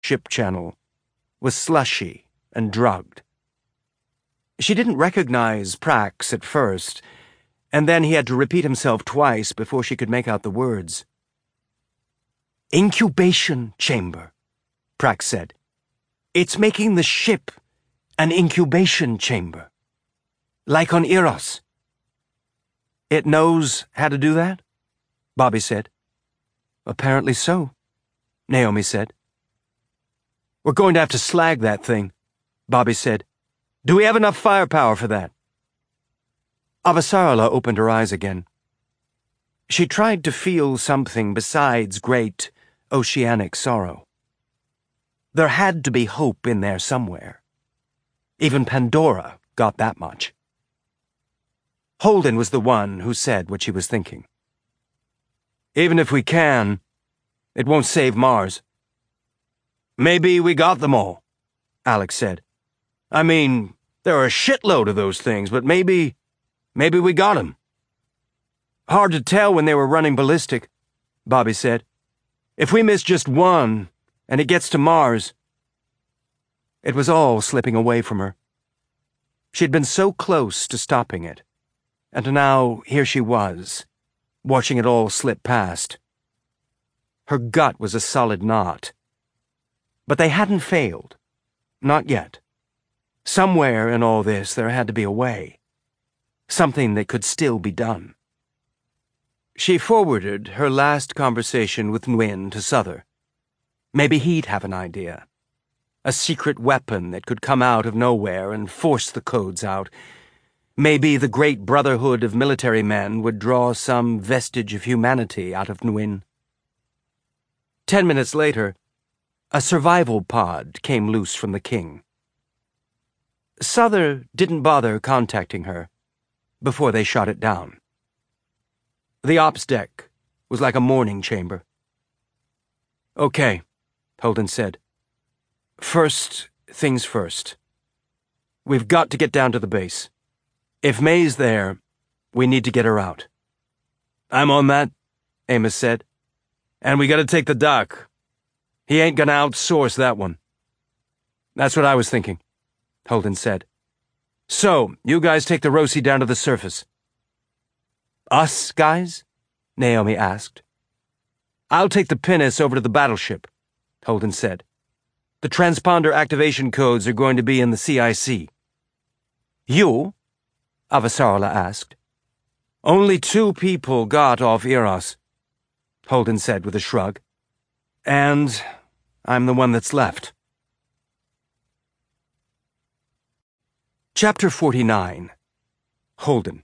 ship channel was slushy and drugged. She didn't recognize Prax at first, and then he had to repeat himself twice before she could make out the words. "Incubation chamber," Prax said. "It's making the ship an incubation chamber. Like on Eros." "It knows how to do that?" Bobby said. "Apparently so," Naomi said. "We're going to have to slag that thing," Bobby said. "Do we have enough firepower for that?" Avasarala opened her eyes again. She tried to feel something besides great oceanic sorrow. There had to be hope in there somewhere. Even Pandora got that much. Holden was the one who said what she was thinking. "Even if we can, it won't save Mars." "Maybe we got them all," Alex said. "I mean, there are a shitload of those things, but maybe we got them." "Hard to tell when they were running ballistic," Bobby said. "If we miss just one, and it gets to Mars..." It was all slipping away from her. She'd been so close to stopping it, and now here she was, watching it all slip past. Her gut was a solid knot. But they hadn't failed. Not yet. Somewhere in all this there had to be a way. Something that could still be done. She forwarded her last conversation with Nguyen to Souther. Maybe he'd have an idea. A secret weapon that could come out of nowhere and force the codes out. Maybe the great brotherhood of military men would draw some vestige of humanity out of Nguyen. 10 minutes later, a survival pod came loose from the King. Souther didn't bother contacting her before they shot it down. The ops deck was like a mourning chamber. "Okay," Holden said. "First things first. We've got to get down to the base. If May's there, we need to get her out." "I'm on that," Amos said. "And we gotta take the doc. He ain't gonna outsource that one." "That's what I was thinking," Holden said. "So, you guys take the Rosie down to the surface." "Us guys?" Naomi asked. "I'll take the pinnace over to the battleship," Holden said. "The transponder activation codes are going to be in the CIC." "You?" Avasarala asked. "Only 2 people got off Eros," Holden said with a shrug. "And I'm the one that's left." Chapter 49. Holden.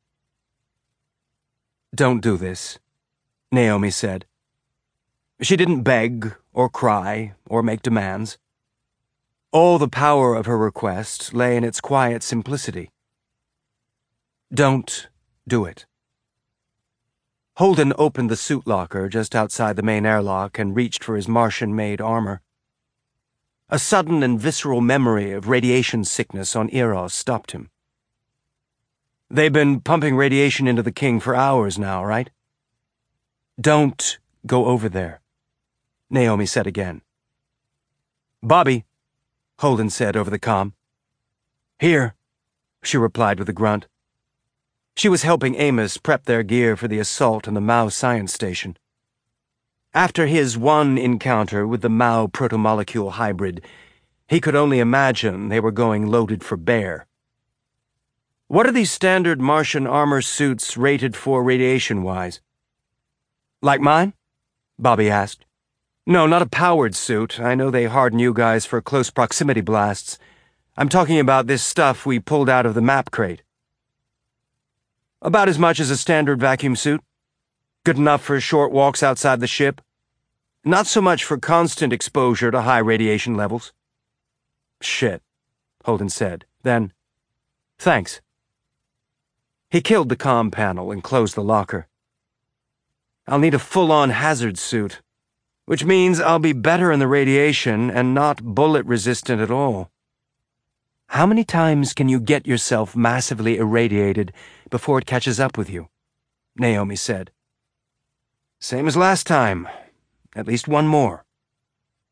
"Don't do this," Naomi said. She didn't beg or cry or make demands. All the power of her request lay in its quiet simplicity. "Don't do it." Holden opened the suit locker just outside the main airlock and reached for his Martian-made armor. A sudden and visceral memory of radiation sickness on Eros stopped him. "They've been pumping radiation into the King for hours now, right?" "Don't go over there," Naomi said again. "Bobby," Holden said over the comm. "Here," she replied with a grunt. She was helping Amos prep their gear for the assault on the Mao science station. After his one encounter with the Mao protomolecule hybrid, he could only imagine they were going loaded for bear. "What are these standard Martian armor suits rated for radiation-wise?" "Like mine?" Bobby asked. "No, not a powered suit. I know they harden you guys for close proximity blasts. I'm talking about this stuff we pulled out of the map crate." "About as much as a standard vacuum suit. Good enough for short walks outside the ship. Not so much for constant exposure to high radiation levels." "Shit," Holden said. Then, "Thanks." He killed the comm panel and closed the locker. "I'll need a full-on hazard suit, which means I'll be better in the radiation and not bullet-resistant at all." "How many times can you get yourself massively irradiated before it catches up with you?" Naomi said. "Same as last time. At least one more."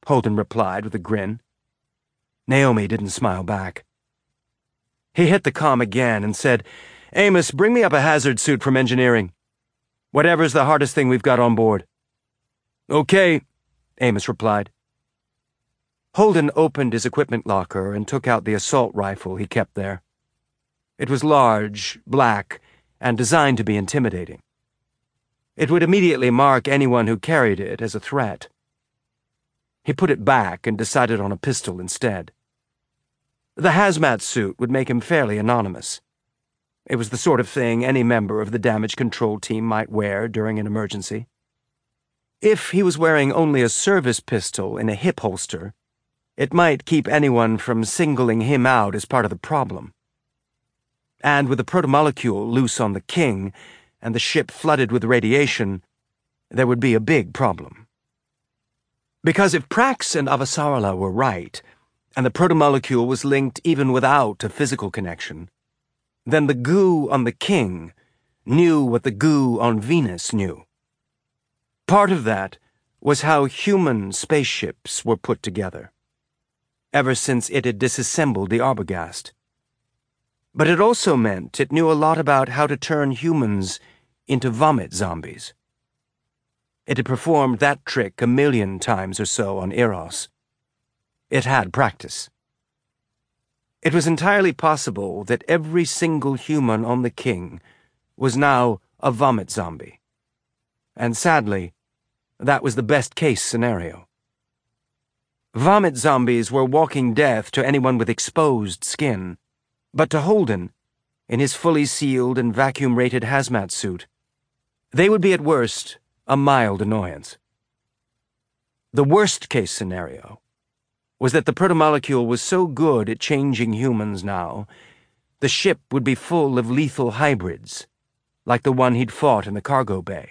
Holden replied with a grin. Naomi didn't smile back. He hit the comm again and said, "Amos, bring me up a hazard suit from engineering. Whatever's the hardest thing we've got on board." "Okay," Amos replied. Holden opened his equipment locker and took out the assault rifle he kept there. It was large, black, and designed to be intimidating. It would immediately mark anyone who carried it as a threat. He put it back and decided on a pistol instead. The hazmat suit would make him fairly anonymous. It was the sort of thing any member of the damage control team might wear during an emergency. If he was wearing only a service pistol in a hip holster, it might keep anyone from singling him out as part of the problem. And with the protomolecule loose on the King, and the ship flooded with radiation, there would be a big problem. Because if Prax and Avasarala were right, and the protomolecule was linked even without a physical connection, then the goo on the King knew what the goo on Venus knew. Part of that was how human spaceships were put together, ever since it had disassembled the Arbogast. But it also meant it knew a lot about how to turn humans into vomit zombies. It had performed that trick 1,000,000 times or so on Eros. It had practice. It was entirely possible that every single human on the King was now a vomit zombie. And sadly, that was the best-case scenario. Vomit zombies were walking death to anyone with exposed skin, but to Holden, in his fully sealed and vacuum-rated hazmat suit, they would be at worst a mild annoyance. The worst-case scenario was that the protomolecule was so good at changing humans now, the ship would be full of lethal hybrids, like the one he'd fought in the cargo bay.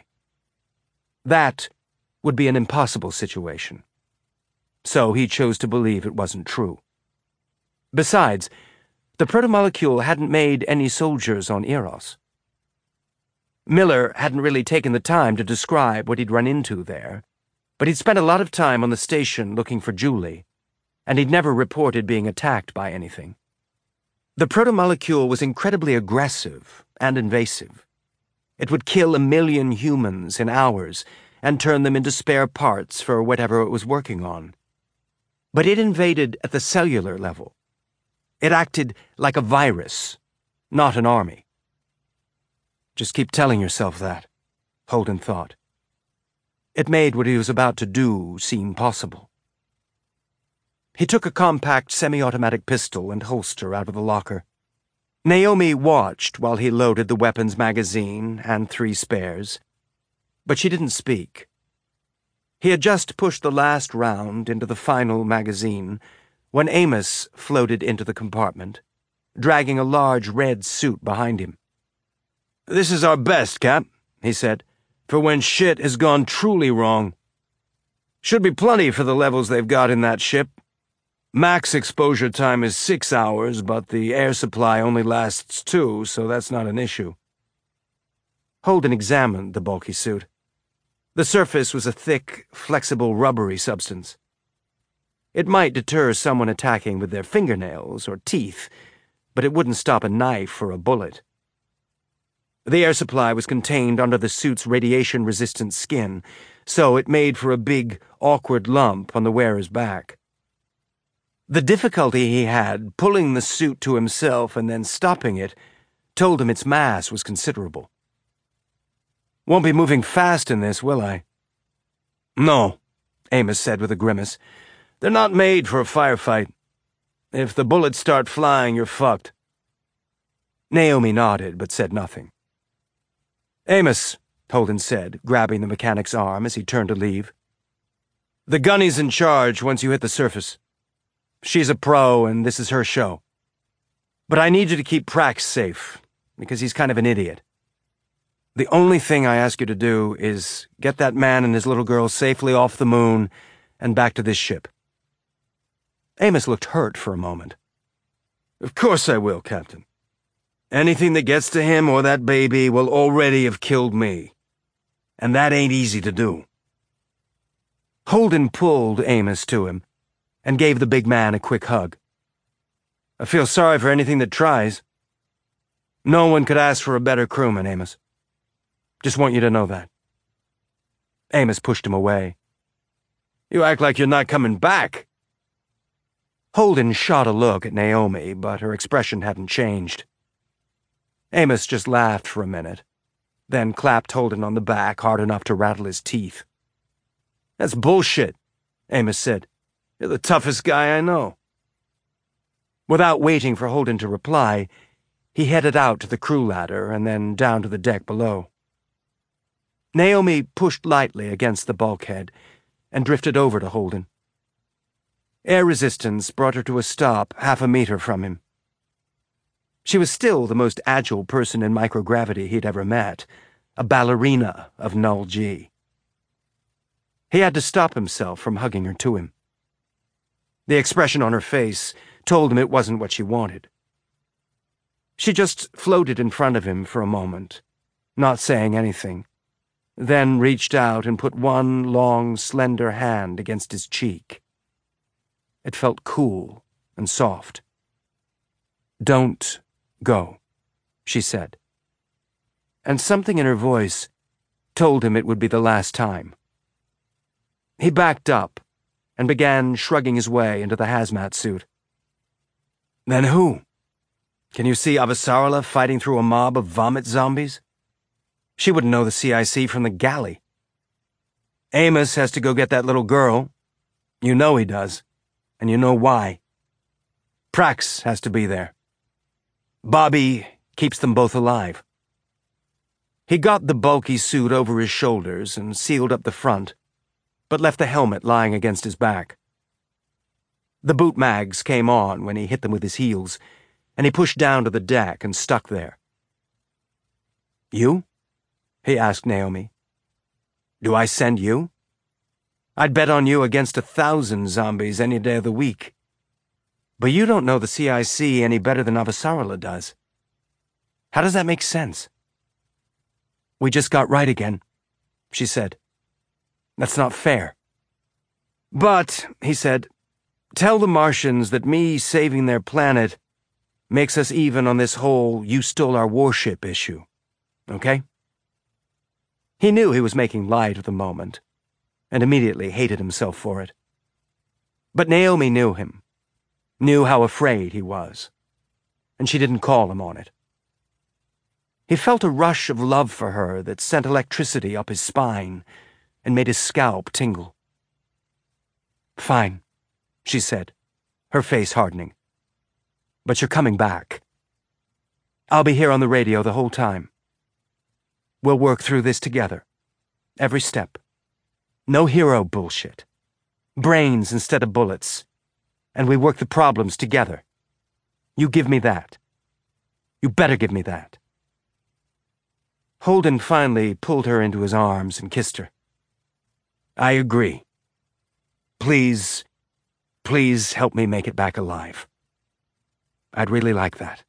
That would be an impossible situation. So he chose to believe it wasn't true. Besides, the protomolecule hadn't made any soldiers on Eros. Miller hadn't really taken the time to describe what he'd run into there, but he'd spent a lot of time on the station looking for Julie, and he'd never reported being attacked by anything. The protomolecule was incredibly aggressive and invasive. It would kill 1,000,000 humans in hours and turn them into spare parts for whatever it was working on. But it invaded at the cellular level. It acted like a virus, not an army. Just keep telling yourself that, Holden thought. It made what he was about to do seem possible. He took a compact semi-automatic pistol and holster out of the locker. Naomi watched while he loaded the weapons magazine and 3 spares, but she didn't speak. He had just pushed the last round into the final magazine when Amos floated into the compartment, dragging a large red suit behind him. "This is our best, Cap," he said, "for when shit has gone truly wrong. Should be plenty for the levels they've got in that ship. Max exposure time is 6 hours, but the air supply only lasts 2, so that's not an issue." Holden examined the bulky suit. The surface was a thick, flexible, rubbery substance. It might deter someone attacking with their fingernails or teeth, but it wouldn't stop a knife or a bullet. The air supply was contained under the suit's radiation-resistant skin, so it made for a big, awkward lump on the wearer's back. The difficulty he had pulling the suit to himself and then stopping it told him its mass was considerable. "Won't be moving fast in this, will I?" "No," Amos said with a grimace. "They're not made for a firefight. If the bullets start flying, you're fucked." Naomi nodded but said nothing. "Amos," Holden said, grabbing the mechanic's arm as he turned to leave. "The gunny's in charge once you hit the surface. She's a pro, and this is her show. But I need you to keep Prax safe, because he's kind of an idiot. The only thing I ask you to do is get that man and his little girl safely off the moon and back to this ship." Amos looked hurt for a moment. "Of course I will, Captain. Anything that gets to him or that baby will already have killed me. And that ain't easy to do." Holden pulled Amos to him and gave the big man a quick hug. I feel sorry for anything that tries. No one could ask for a better crewman, Amos. Just want you to know that. Amos pushed him away. You act like you're not coming back. Holden shot a look at Naomi, but her expression hadn't changed. Amos just laughed for a minute, then clapped Holden on the back hard enough to rattle his teeth. That's bullshit, Amos said. You're the toughest guy I know. Without waiting for Holden to reply, he headed out to the crew ladder and then down to the deck below. Naomi pushed lightly against the bulkhead and drifted over to Holden. Air resistance brought her to a stop 1/2 meter from him. She was still the most agile person in microgravity he'd ever met, a ballerina of null G. He had to stop himself from hugging her to him. The expression on her face told him it wasn't what she wanted. She just floated in front of him for a moment, not saying anything, then reached out and put one long, slender hand against his cheek. It felt cool and soft. Don't go, she said. And something in her voice told him it would be the last time. He backed up and began shrugging his way into the hazmat suit. Then who? Can you see Avasarala fighting through a mob of vomit zombies? She wouldn't know the CIC from the galley. Amos has to go get that little girl. You know he does, and you know why. Prax has to be there. Bobby keeps them both alive. He got the bulky suit over his shoulders and sealed up the front, but left the helmet lying against his back. The boot mags came on when he hit them with his heels, and he pushed down to the deck and stuck there. You? He asked Naomi. Do I send you? I'd bet on you against 1,000 zombies any day of the week. But you don't know the CIC any better than Avasarala does. How does that make sense? We just got right again, she said. That's not fair. But, he said, tell the Martians that me saving their planet makes us even on this whole you stole our warship issue. Okay? He knew he was making light of the moment, and immediately hated himself for it. But Naomi knew him, knew how afraid he was, and she didn't call him on it. He felt a rush of love for her that sent electricity up his spine and made his scalp tingle. Fine, she said, her face hardening. But you're coming back. I'll be here on the radio the whole time. We'll work through this together. Every step. No hero bullshit. Brains instead of bullets. And we work the problems together. You give me that. You better give me that. Holden finally pulled her into his arms and kissed her. I agree. Please help me make it back alive. I'd really like that.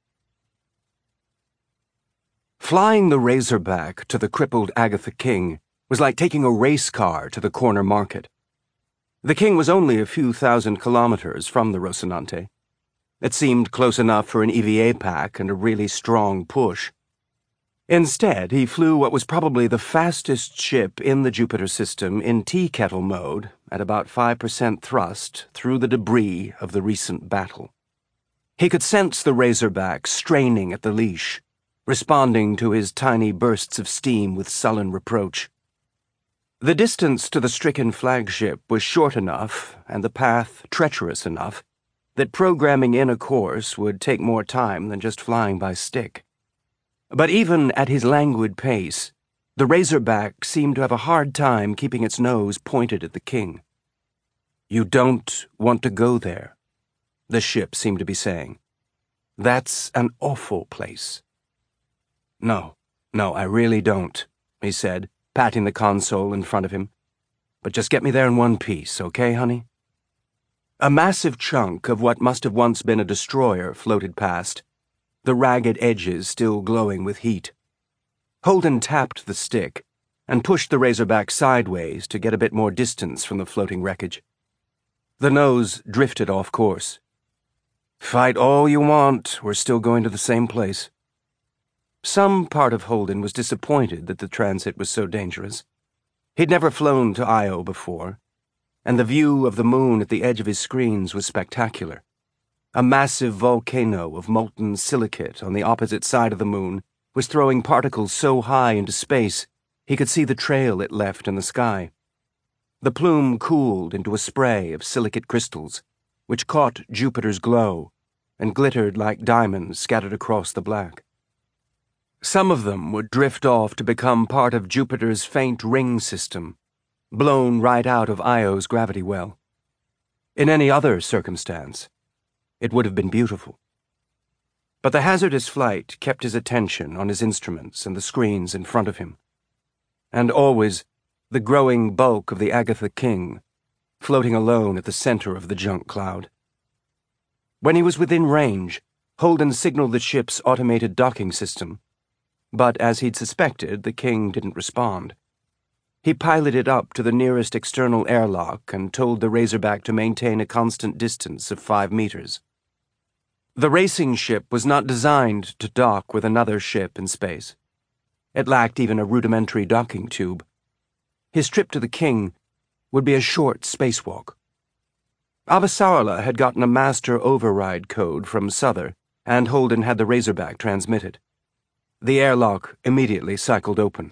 Flying the Razorback to the crippled Agatha King was like taking a race car to the corner market. The King was only a few thousand kilometers from the Rocinante. It seemed close enough for an EVA pack and a really strong push. Instead, he flew what was probably the fastest ship in the Jupiter system in tea kettle mode at about 5% thrust through the debris of the recent battle. He could sense the Razorback straining at the leash, responding to his tiny bursts of steam with sullen reproach. The distance to the stricken flagship was short enough, and the path treacherous enough, that programming in a course would take more time than just flying by stick. But even at his languid pace, the Razorback seemed to have a hard time keeping its nose pointed at the King. You don't want to go there, the ship seemed to be saying. That's an awful place. No, I really don't, he said, patting the console in front of him. But just get me there in one piece, okay, honey? A massive chunk of what must have once been a destroyer floated past, the ragged edges still glowing with heat. Holden tapped the stick, and pushed the Razorback sideways to get a bit more distance from the floating wreckage. The nose drifted off course. Fight all you want, we're still going to the same place. Some part of Holden was disappointed that the transit was so dangerous. He'd never flown to Io before, and the view of the moon at the edge of his screens was spectacular. A massive volcano of molten silicate on the opposite side of the moon was throwing particles so high into space he could see the trail it left in the sky. The plume cooled into a spray of silicate crystals, which caught Jupiter's glow and glittered like diamonds scattered across the black. Some of them would drift off to become part of Jupiter's faint ring system, blown right out of Io's gravity well. In any other circumstance, it would have been beautiful. But the hazardous flight kept his attention on his instruments and the screens in front of him. And always, the growing bulk of the Agatha King, floating alone at the center of the junk cloud. When he was within range, Holden signaled the ship's automated docking system, but as he'd suspected, the King didn't respond. He piloted up to the nearest external airlock and told the Razorback to maintain a constant distance of 5 meters. The racing ship was not designed to dock with another ship in space. It lacked even a rudimentary docking tube. His trip to the King would be a short spacewalk. Avasarala had gotten a master override code from Souther, and Holden had the Razorback transmit it. The airlock immediately cycled open.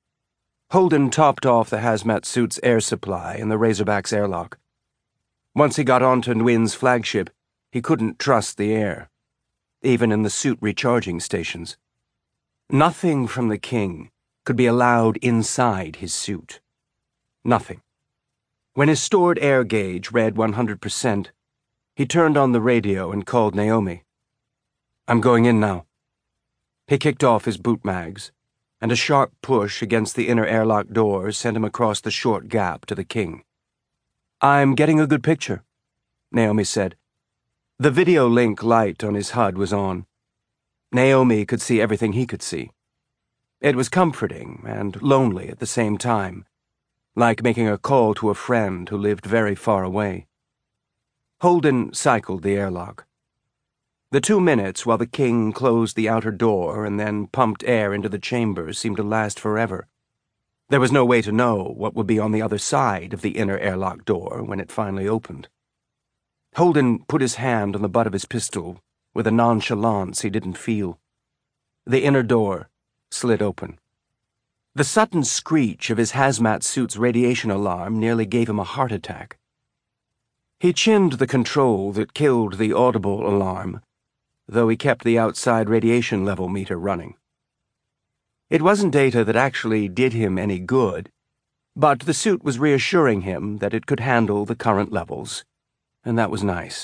Holden topped off the hazmat suit's air supply in the Razorback's airlock. Once he got onto Nguyen's flagship, he couldn't trust the air, even in the suit recharging stations. Nothing from the King could be allowed inside his suit. Nothing. When his stored air gauge read 100%, he turned on the radio and called Naomi. "I'm going in now." He kicked off his boot mags, and a sharp push against the inner airlock door sent him across the short gap to the King. "I'm getting a good picture," Naomi said. The video link light on his HUD was on. Naomi could see everything he could see. It was comforting and lonely at the same time, like making a call to a friend who lived very far away. Holden cycled the airlock. The 2 minutes while the King closed the outer door and then pumped air into the chamber seemed to last forever. There was no way to know what would be on the other side of the inner airlock door when it finally opened. Holden put his hand on the butt of his pistol with a nonchalance he didn't feel. The inner door slid open. The sudden screech of his hazmat suit's radiation alarm nearly gave him a heart attack. He chinned the control that killed the audible alarm, though he kept the outside radiation level meter running. It wasn't data that actually did him any good, but the suit was reassuring him that it could handle the current levels, and that was nice.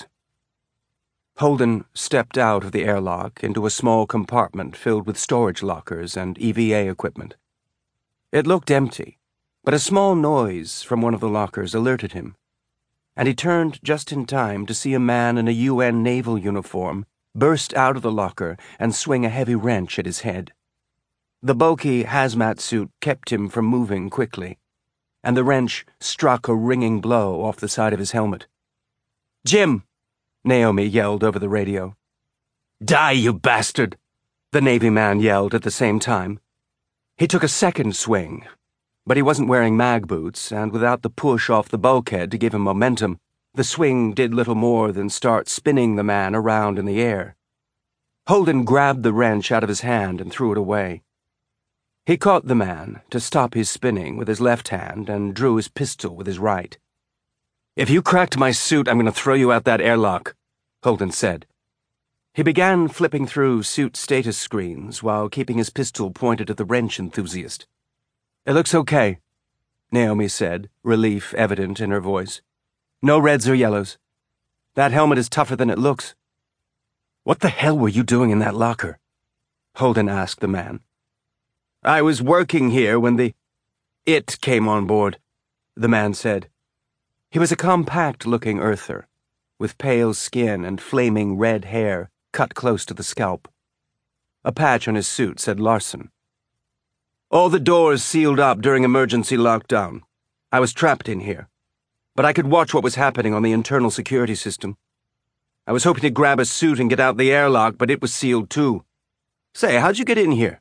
Holden stepped out of the airlock into a small compartment filled with storage lockers and EVA equipment. It looked empty, but a small noise from one of the lockers alerted him, and he turned just in time to see a man in a UN naval uniform burst out of the locker and swing a heavy wrench at his head. The bulky hazmat suit kept him from moving quickly, and the wrench struck a ringing blow off the side of his helmet. "Jim!" Naomi yelled over the radio. "Die, you bastard!" the Navy man yelled at the same time. He took a second swing, but he wasn't wearing mag boots, and without the push off the bulkhead to give him momentum, the swing did little more than start spinning the man around in the air. Holden grabbed the wrench out of his hand and threw it away. He caught the man to stop his spinning with his left hand and drew his pistol with his right. "If you cracked my suit, I'm going to throw you out that airlock," Holden said. He began flipping through suit status screens while keeping his pistol pointed at the wrench enthusiast. "It looks okay," Naomi said, relief evident in her voice. "No reds or yellows. That helmet is tougher than it looks." "What the hell were you doing in that locker?" Holden asked the man. "I was working here when it came on board," the man said. He was a compact-looking earther, with pale skin and flaming red hair cut close to the scalp. A patch on his suit said Larson. All the doors sealed up during emergency lockdown. I was trapped in here, but I could watch what was happening on the internal security system. I was hoping to grab a suit and get out the airlock, but it was sealed too. Say, how'd you get in here?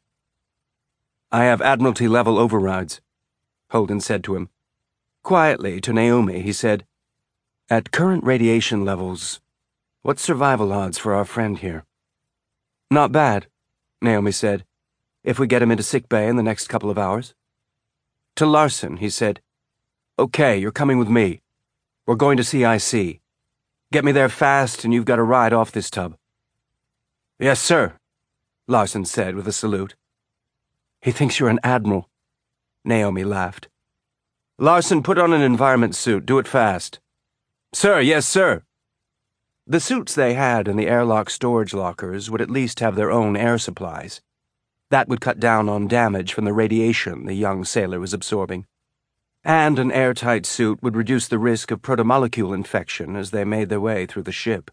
I have Admiralty-level overrides, Holden said to him. Quietly, to Naomi, he said, "At current radiation levels, what's survival odds for our friend here?" "Not bad," Naomi said, "if we get him into sickbay in the next couple of hours." To Larson, he said, "Okay, you're coming with me. We're going to CIC. Get me there fast and you've got a ride off this tub." "Yes, sir," Larson said with a salute. "He thinks you're an admiral," Naomi laughed. "Larson, put on an environment suit. Do it fast." "Sir, yes, sir." The suits they had in the airlock storage lockers would at least have their own air supplies. That would cut down on damage from the radiation the young sailor was absorbing. And an airtight suit would reduce the risk of protomolecule infection as they made their way through the ship.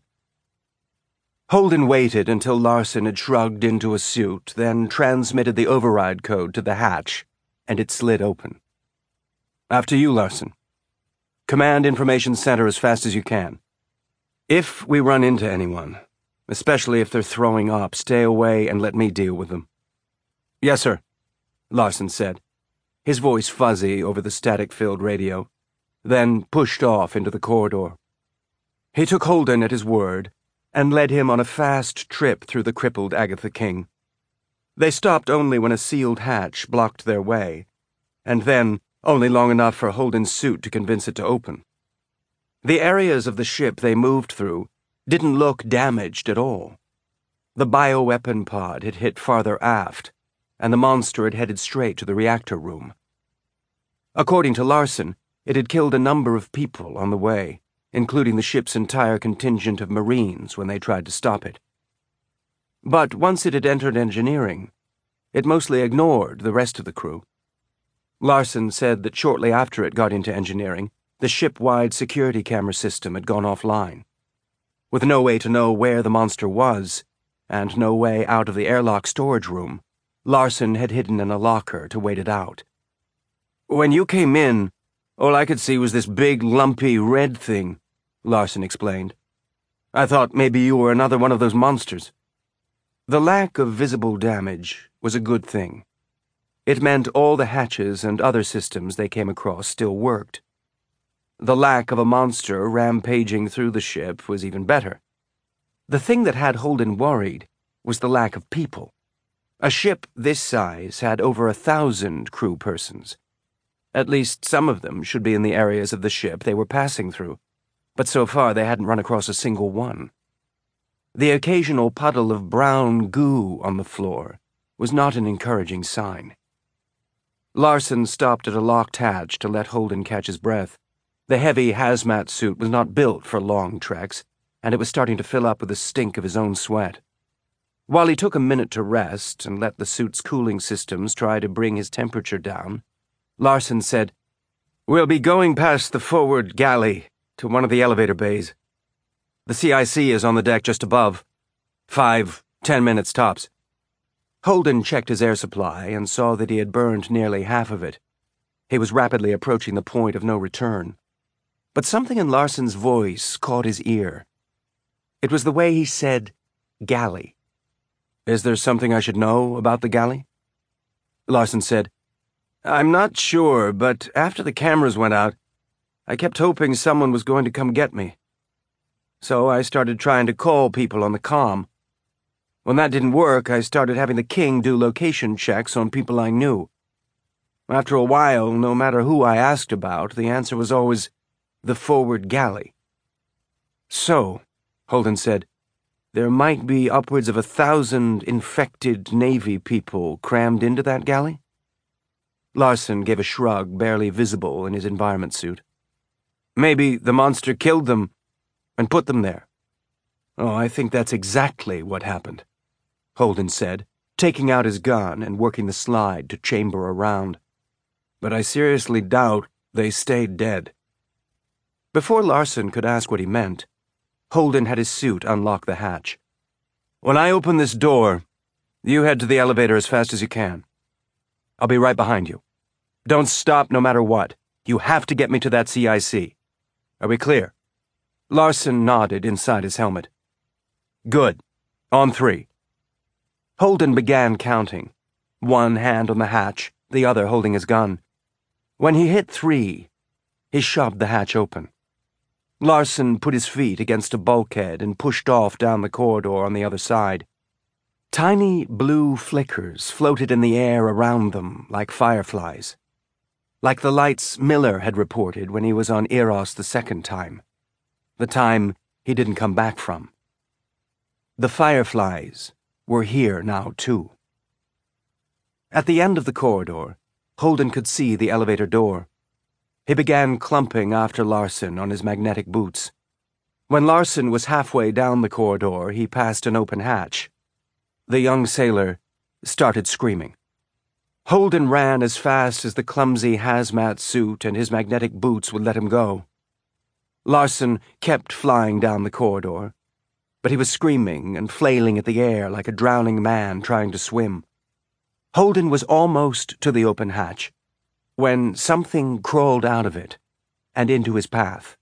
Holden waited until Larson had shrugged into a suit, then transmitted the override code to the hatch, and it slid open. "After you, Larson. Command Information Center as fast as you can. If we run into anyone, especially if they're throwing up, stay away and let me deal with them." "Yes, sir," Larson said, his voice fuzzy over the static-filled radio, then pushed off into the corridor. He took Holden at his word and led him on a fast trip through the crippled Agatha King. They stopped only when a sealed hatch blocked their way, and then only long enough for Holden's suit to convince it to open. The areas of the ship they moved through didn't look damaged at all. The bioweapon pod had hit farther aft, and the monster had headed straight to the reactor room. According to Larson, it had killed a number of people on the way, including the ship's entire contingent of Marines when they tried to stop it. But once it had entered engineering, it mostly ignored the rest of the crew. Larson said that shortly after it got into engineering, the ship-wide security camera system had gone offline. With no way to know where the monster was, and no way out of the airlock storage room, Larson had hidden in a locker to wait it out. "When you came in, all I could see was this big, lumpy, red thing," Larson explained. "I thought maybe you were another one of those monsters." The lack of visible damage was a good thing. It meant all the hatches and other systems they came across still worked. The lack of a monster rampaging through the ship was even better. The thing that had Holden worried was the lack of people. A ship this size had over 1,000 crew persons. At least some of them should be in the areas of the ship they were passing through, but so far they hadn't run across a single one. The occasional puddle of brown goo on the floor was not an encouraging sign. Larson stopped at a locked hatch to let Holden catch his breath. The heavy hazmat suit was not built for long treks, and it was starting to fill up with the stink of his own sweat. While he took a minute to rest and let the suit's cooling systems try to bring his temperature down, Larson said, "We'll be going past the forward galley to one of the elevator bays. The CIC is on the deck just above. 5-10 minutes tops." Holden checked his air supply and saw that he had burned nearly half of it. He was rapidly approaching the point of no return. But something in Larson's voice caught his ear. It was the way he said, "galley." "Is there something I should know about the galley?" Larson said, "I'm not sure, but after the cameras went out, I kept hoping someone was going to come get me. So I started trying to call people on the comm. When that didn't work, I started having the King do location checks on people I knew. After a while, no matter who I asked about, the answer was always the forward galley." "So," Holden said, "there might be upwards of 1,000 infected Navy people crammed into that galley?" Larson gave a shrug barely visible in his environment suit. "Maybe the monster killed them and put them there." "Oh, I think that's exactly what happened," Holden said, taking out his gun and working the slide to chamber around. "But I seriously doubt they stayed dead." Before Larson could ask what he meant, Holden had his suit unlock the hatch. "When I open this door, you head to the elevator as fast as you can. I'll be right behind you. Don't stop no matter what. You have to get me to that CIC. Are we clear?" Larson nodded inside his helmet. "Good. On 3. Holden began counting, one hand on the hatch, the other holding his gun. When he hit 3, he shoved the hatch open. Larson put his feet against a bulkhead and pushed off down the corridor on the other side. Tiny blue flickers floated in the air around them like fireflies, like the lights Miller had reported when he was on Eros the second time, the time he didn't come back from. The fireflies were here now, too. At the end of the corridor, Holden could see the elevator door. He began clumping after Larson on his magnetic boots. When Larson was halfway down the corridor, he passed an open hatch. The young sailor started screaming. Holden ran as fast as the clumsy hazmat suit and his magnetic boots would let him go. Larson kept flying down the corridor, but he was screaming and flailing at the air like a drowning man trying to swim. Holden was almost to the open hatch when something crawled out of it and into his path.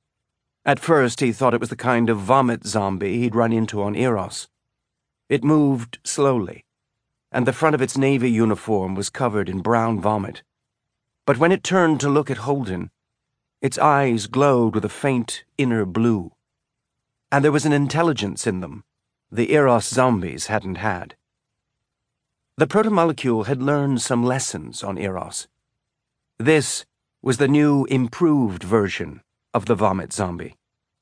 At first he thought it was the kind of vomit zombie he'd run into on Eros. It moved slowly, and the front of its Navy uniform was covered in brown vomit. But when it turned to look at Holden, its eyes glowed with a faint inner blue. And there was an intelligence in them the Eros zombies hadn't had. The protomolecule had learned some lessons on Eros. This was the new, improved version of the vomit zombie.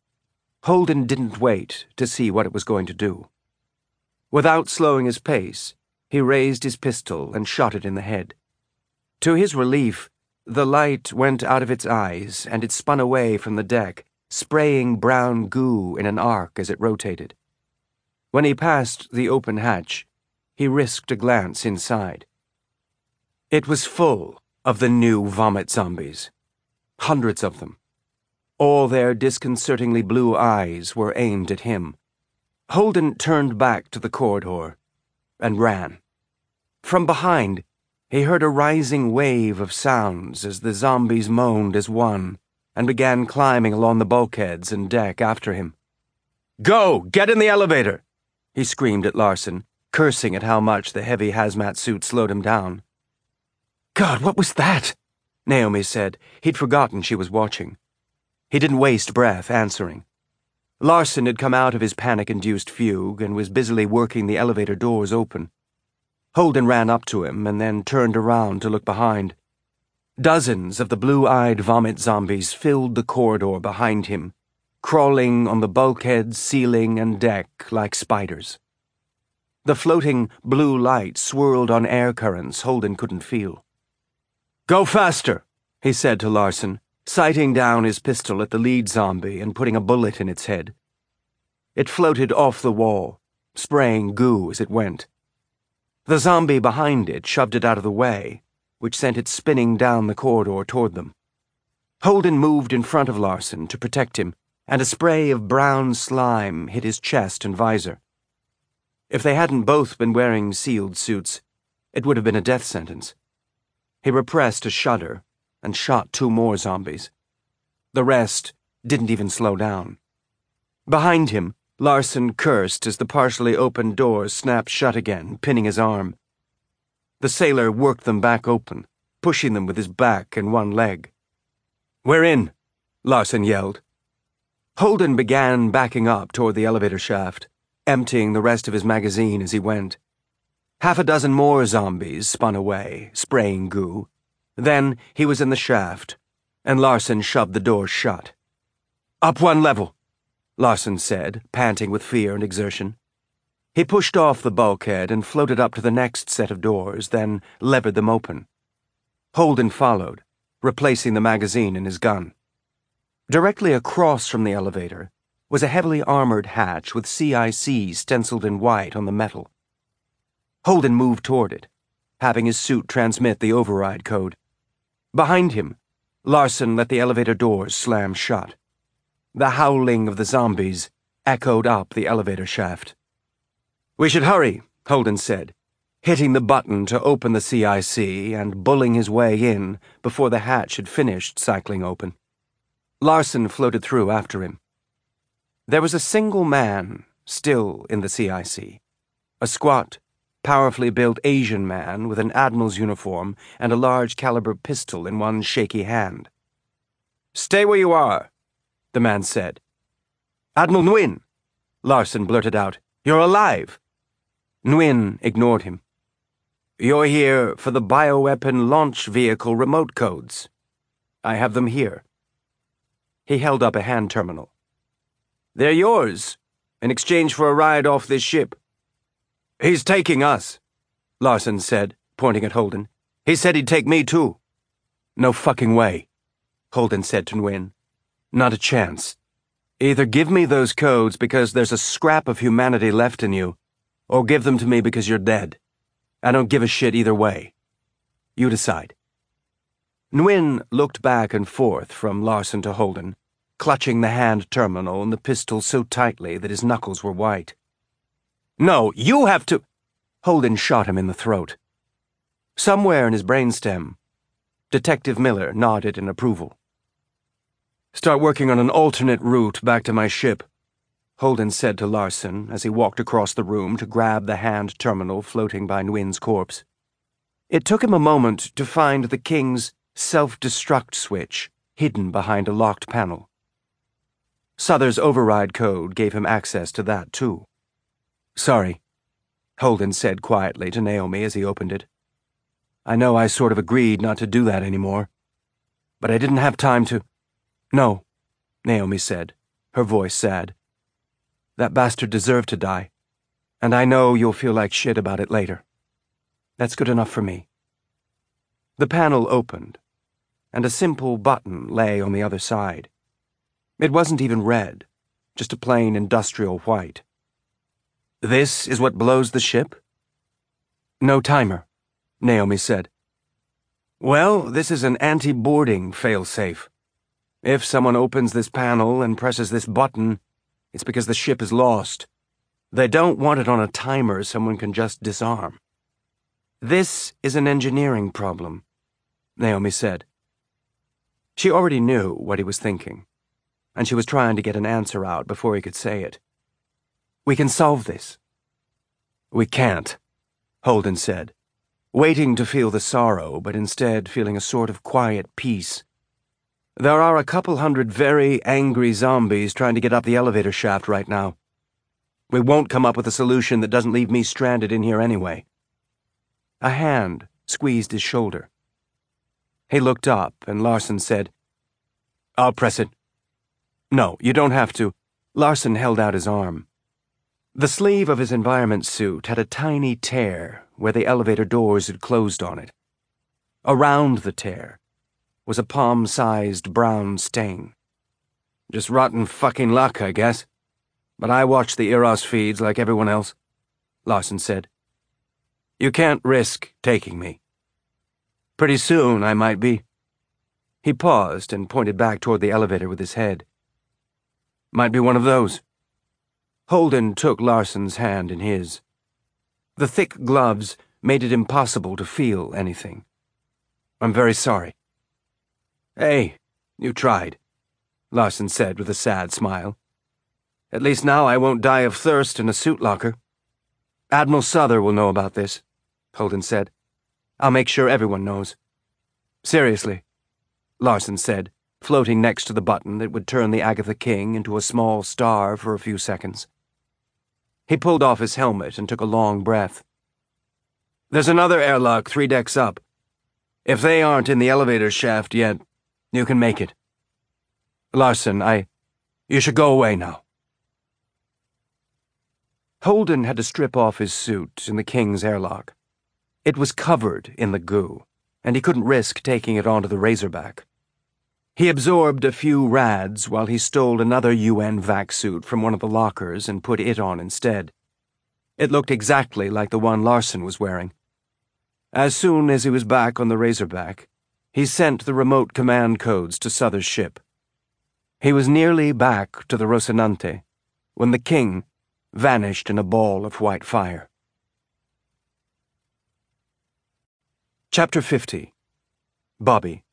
Holden didn't wait to see what it was going to do. Without slowing his pace, he raised his pistol and shot it in the head. To his relief, the light went out of its eyes and it spun away from the deck, spraying brown goo in an arc as it rotated. When he passed the open hatch, he risked a glance inside. It was full of the new vomit zombies. Hundreds of them. All their disconcertingly blue eyes were aimed at him. Holden turned back to the corridor and ran. From behind, he heard a rising wave of sounds as the zombies moaned as one and began climbing along the bulkheads and deck after him. "Go! Get in the elevator!" he screamed at Larson, cursing at how much the heavy hazmat suit slowed him down. "God, what was that?" Naomi said. He'd forgotten she was watching. He didn't waste breath answering. Larson had come out of his panic-induced fugue and was busily working the elevator doors open. Holden ran up to him and then turned around to look behind. Dozens of the blue-eyed vomit zombies filled the corridor behind him, crawling on the bulkhead, ceiling, and deck like spiders. The floating blue light swirled on air currents Holden couldn't feel. "Go faster," he said to Larson, sighting down his pistol at the lead zombie and putting a bullet in its head. It floated off the wall, spraying goo as it went. The zombie behind it shoved it out of the way, which sent it spinning down the corridor toward them. Holden moved in front of Larson to protect him, and a spray of brown slime hit his chest and visor. If they hadn't both been wearing sealed suits, it would have been a death sentence. He repressed a shudder and shot 2 more zombies. The rest didn't even slow down. Behind him, Larson cursed as the partially opened doors snapped shut again, pinning his arm. The sailor worked them back open, pushing them with his back and one leg. "We're in," Larson yelled. Holden began backing up toward the elevator shaft, emptying the rest of his magazine as he went. Half a dozen more zombies spun away, spraying goo. Then he was in the shaft, and Larson shoved the door shut. "Up 1 level," Larson said, panting with fear and exertion. He pushed off the bulkhead and floated up to the next set of doors, then levered them open. Holden followed, replacing the magazine in his gun. Directly across from the elevator was a heavily armored hatch with CIC stenciled in white on the metal. Holden moved toward it, having his suit transmit the override code. Behind him, Larson let the elevator doors slam shut. The howling of the zombies echoed up the elevator shaft. "We should hurry," Holden said. hitting the button to open the CIC and bulling his way in before the hatch had finished cycling open. Larson floated through after him. There was a single man still in the CIC, a squat, powerfully built Asian man with an admiral's uniform and a large-caliber pistol in one shaky hand. "Stay where you are," the man said. "Admiral Nguyen," Larson blurted out. "You're alive." Nguyen ignored him. "You're here for the bioweapon launch vehicle remote codes. I have them here." He held up a hand terminal. "They're yours, in exchange for a ride off this ship." "He's taking us," Larson said, pointing at Holden. "He said he'd take me too." "No fucking way," Holden said to Nguyen. "Not a chance. Either give me those codes because there's a scrap of humanity left in you, or give them to me because you're dead. I don't give a shit either way. You decide." Nguyen looked back and forth from Larson to Holden, clutching the hand terminal and the pistol so tightly that his knuckles were white. "No, you have to—" Holden shot him in the throat. Somewhere in his brainstem, Detective Miller nodded in approval. "Start working on an alternate route back to my ship," Holden said to Larson as he walked across the room to grab the hand terminal floating by Nguyen's corpse. It took him a moment to find the King's self-destruct switch hidden behind a locked panel. Souther's override code gave him access to that, too. "Sorry," Holden said quietly to Naomi as he opened it. "I know I sort of agreed not to do that anymore, but I didn't have time to—" "No," Naomi said, her voice sad. "That bastard deserved to die, and I know you'll feel like shit about it later. That's good enough for me." The panel opened, and a simple button lay on the other side. It wasn't even red, just a plain industrial white. "This is what blows the ship?" "No timer," Naomi said. "Well, this is an anti-boarding failsafe. If someone opens this panel and presses this button, it's because the ship is lost. They don't want it on a timer someone can just disarm." "This is an engineering problem," Naomi said. She already knew what he was thinking, and she was trying to get an answer out before he could say it. "We can solve this." "We can't," Holden said, waiting to feel the sorrow, but instead feeling a sort of quiet peace. "There are a couple hundred very angry zombies trying to get up the elevator shaft right now. We won't come up with a solution that doesn't leave me stranded in here anyway." A hand squeezed his shoulder. He looked up, and Larson said, "I'll press it." "No, you don't have to." Larson held out his arm. The sleeve of his environment suit had a tiny tear where the elevator doors had closed on it. Around the tear was a palm-sized brown stain. "Just rotten fucking luck, I guess. But I watch the Eros feeds like everyone else," Larson said. "You can't risk taking me. Pretty soon I might be." He paused and pointed back toward the elevator with his head. "Might be one of those." Holden took Larson's hand in his. The thick gloves made it impossible to feel anything. "I'm very sorry." "Hey, you tried," Larson said with a sad smile. "At least now I won't die of thirst in a suit locker." "Admiral Souther will know about this," Holden said. "I'll make sure everyone knows." "Seriously," Larson said, floating next to the button that would turn the Agatha King into a small star for a few seconds. He pulled off his helmet and took a long breath. "There's another airlock 3 decks up. If they aren't in the elevator shaft yet, you can make it. Larson, you should go away now." Holden had to strip off his suit in the King's airlock. It was covered in the goo, and he couldn't risk taking it onto the Razorback. He absorbed a few rads while he stole another UN vac suit from one of the lockers and put it on instead. It looked exactly like the one Larson was wearing. As soon as he was back on the Razorback, he sent the remote command codes to Souther's ship. He was nearly back to the Rocinante when the King vanished in a ball of white fire. Chapter 50. Bobby.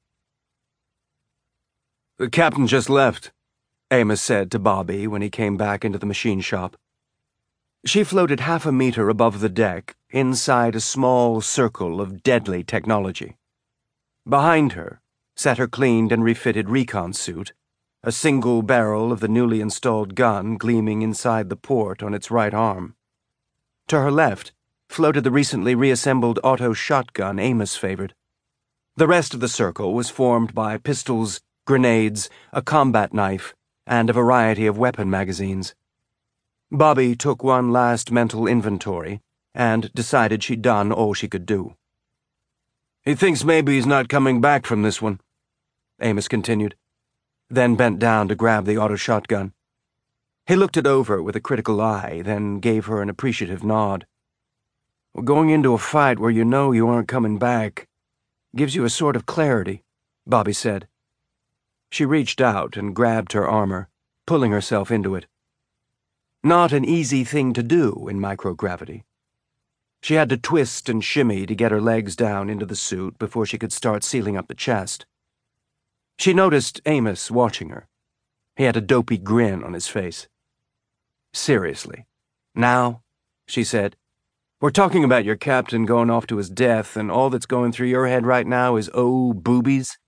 "The captain just left," Amos said to Bobby when he came back into the machine shop. She floated half a meter above the deck, inside a small circle of deadly technology. Behind her sat her cleaned and refitted recon suit, a single barrel of the newly installed gun gleaming inside the port on its right arm. To her left floated the recently reassembled auto shotgun Amos favored. The rest of the circle was formed by pistols, grenades, a combat knife, and a variety of weapon magazines. Bobby took one last mental inventory and decided she'd done all she could do. "He thinks maybe he's not coming back from this one," Amos continued, then bent down to grab the auto shotgun. He looked it over with a critical eye, then gave her an appreciative nod. "Well, going into a fight where you know you aren't coming back gives you a sort of clarity," Bobby said. She reached out and grabbed her armor, pulling herself into it. Not an easy thing to do in microgravity. She had to twist and shimmy to get her legs down into the suit before she could start sealing up the chest. She noticed Amos watching her. He had a dopey grin on his face. "Seriously, now?" she said. "We're talking about your captain going off to his death, and all that's going through your head right now is, oh, boobies?"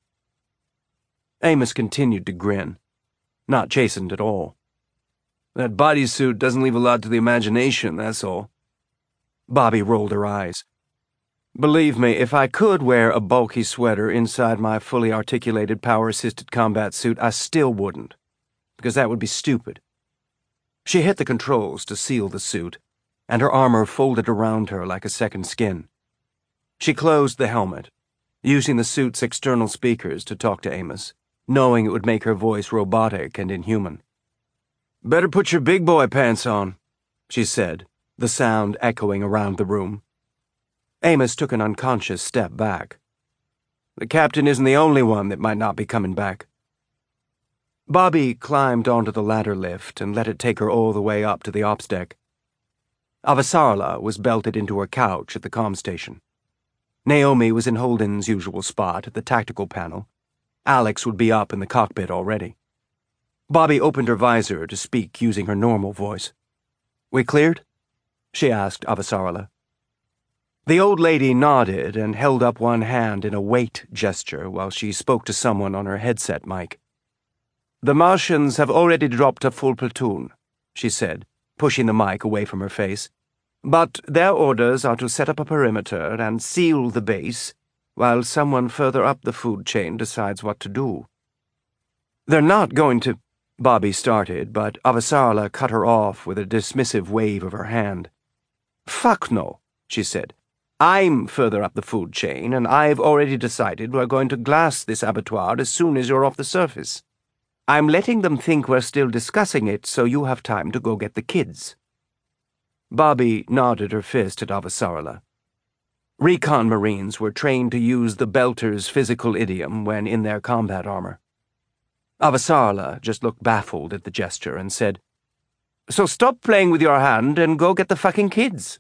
Amos continued to grin, not chastened at all. "That bodysuit doesn't leave a lot to the imagination, that's all." Bobby rolled her eyes. "Believe me, if I could wear a bulky sweater inside my fully articulated power-assisted combat suit, I still wouldn't, because that would be stupid." She hit the controls to seal the suit, and her armor folded around her like a second skin. She closed the helmet, using the suit's external speakers to talk to Amos, knowing it would make her voice robotic and inhuman. "Better put your big boy pants on," she said, the sound echoing around the room. Amos took an unconscious step back. "The captain isn't the only one that might not be coming back." Bobby climbed onto the ladder lift and let it take her all the way up to the ops deck. Avasarala was belted into her couch at the comm station. Naomi was in Holden's usual spot at the tactical panel. Alex would be up in the cockpit already. Bobby opened her visor to speak using her normal voice. "We cleared?" she asked Avasarala. The old lady nodded and held up one hand in a wait gesture while she spoke to someone on her headset mic. "The Martians have already dropped a full platoon," she said, pushing the mic away from her face. "But their orders are to set up a perimeter and seal the base while someone further up the food chain decides what to do." "They're not going to—" Bobby started, but Avasarala cut her off with a dismissive wave of her hand. "Fuck no," she said. "I'm further up the food chain, and I've already decided we're going to glass this abattoir as soon as you're off the surface. I'm letting them think we're still discussing it so you have time to go get the kids." Bobby nodded her fist at Avasarala. Recon Marines were trained to use the Belter's physical idiom when in their combat armor. Avasarala just looked baffled at the gesture and said, "So stop playing with your hand and go get the fucking kids."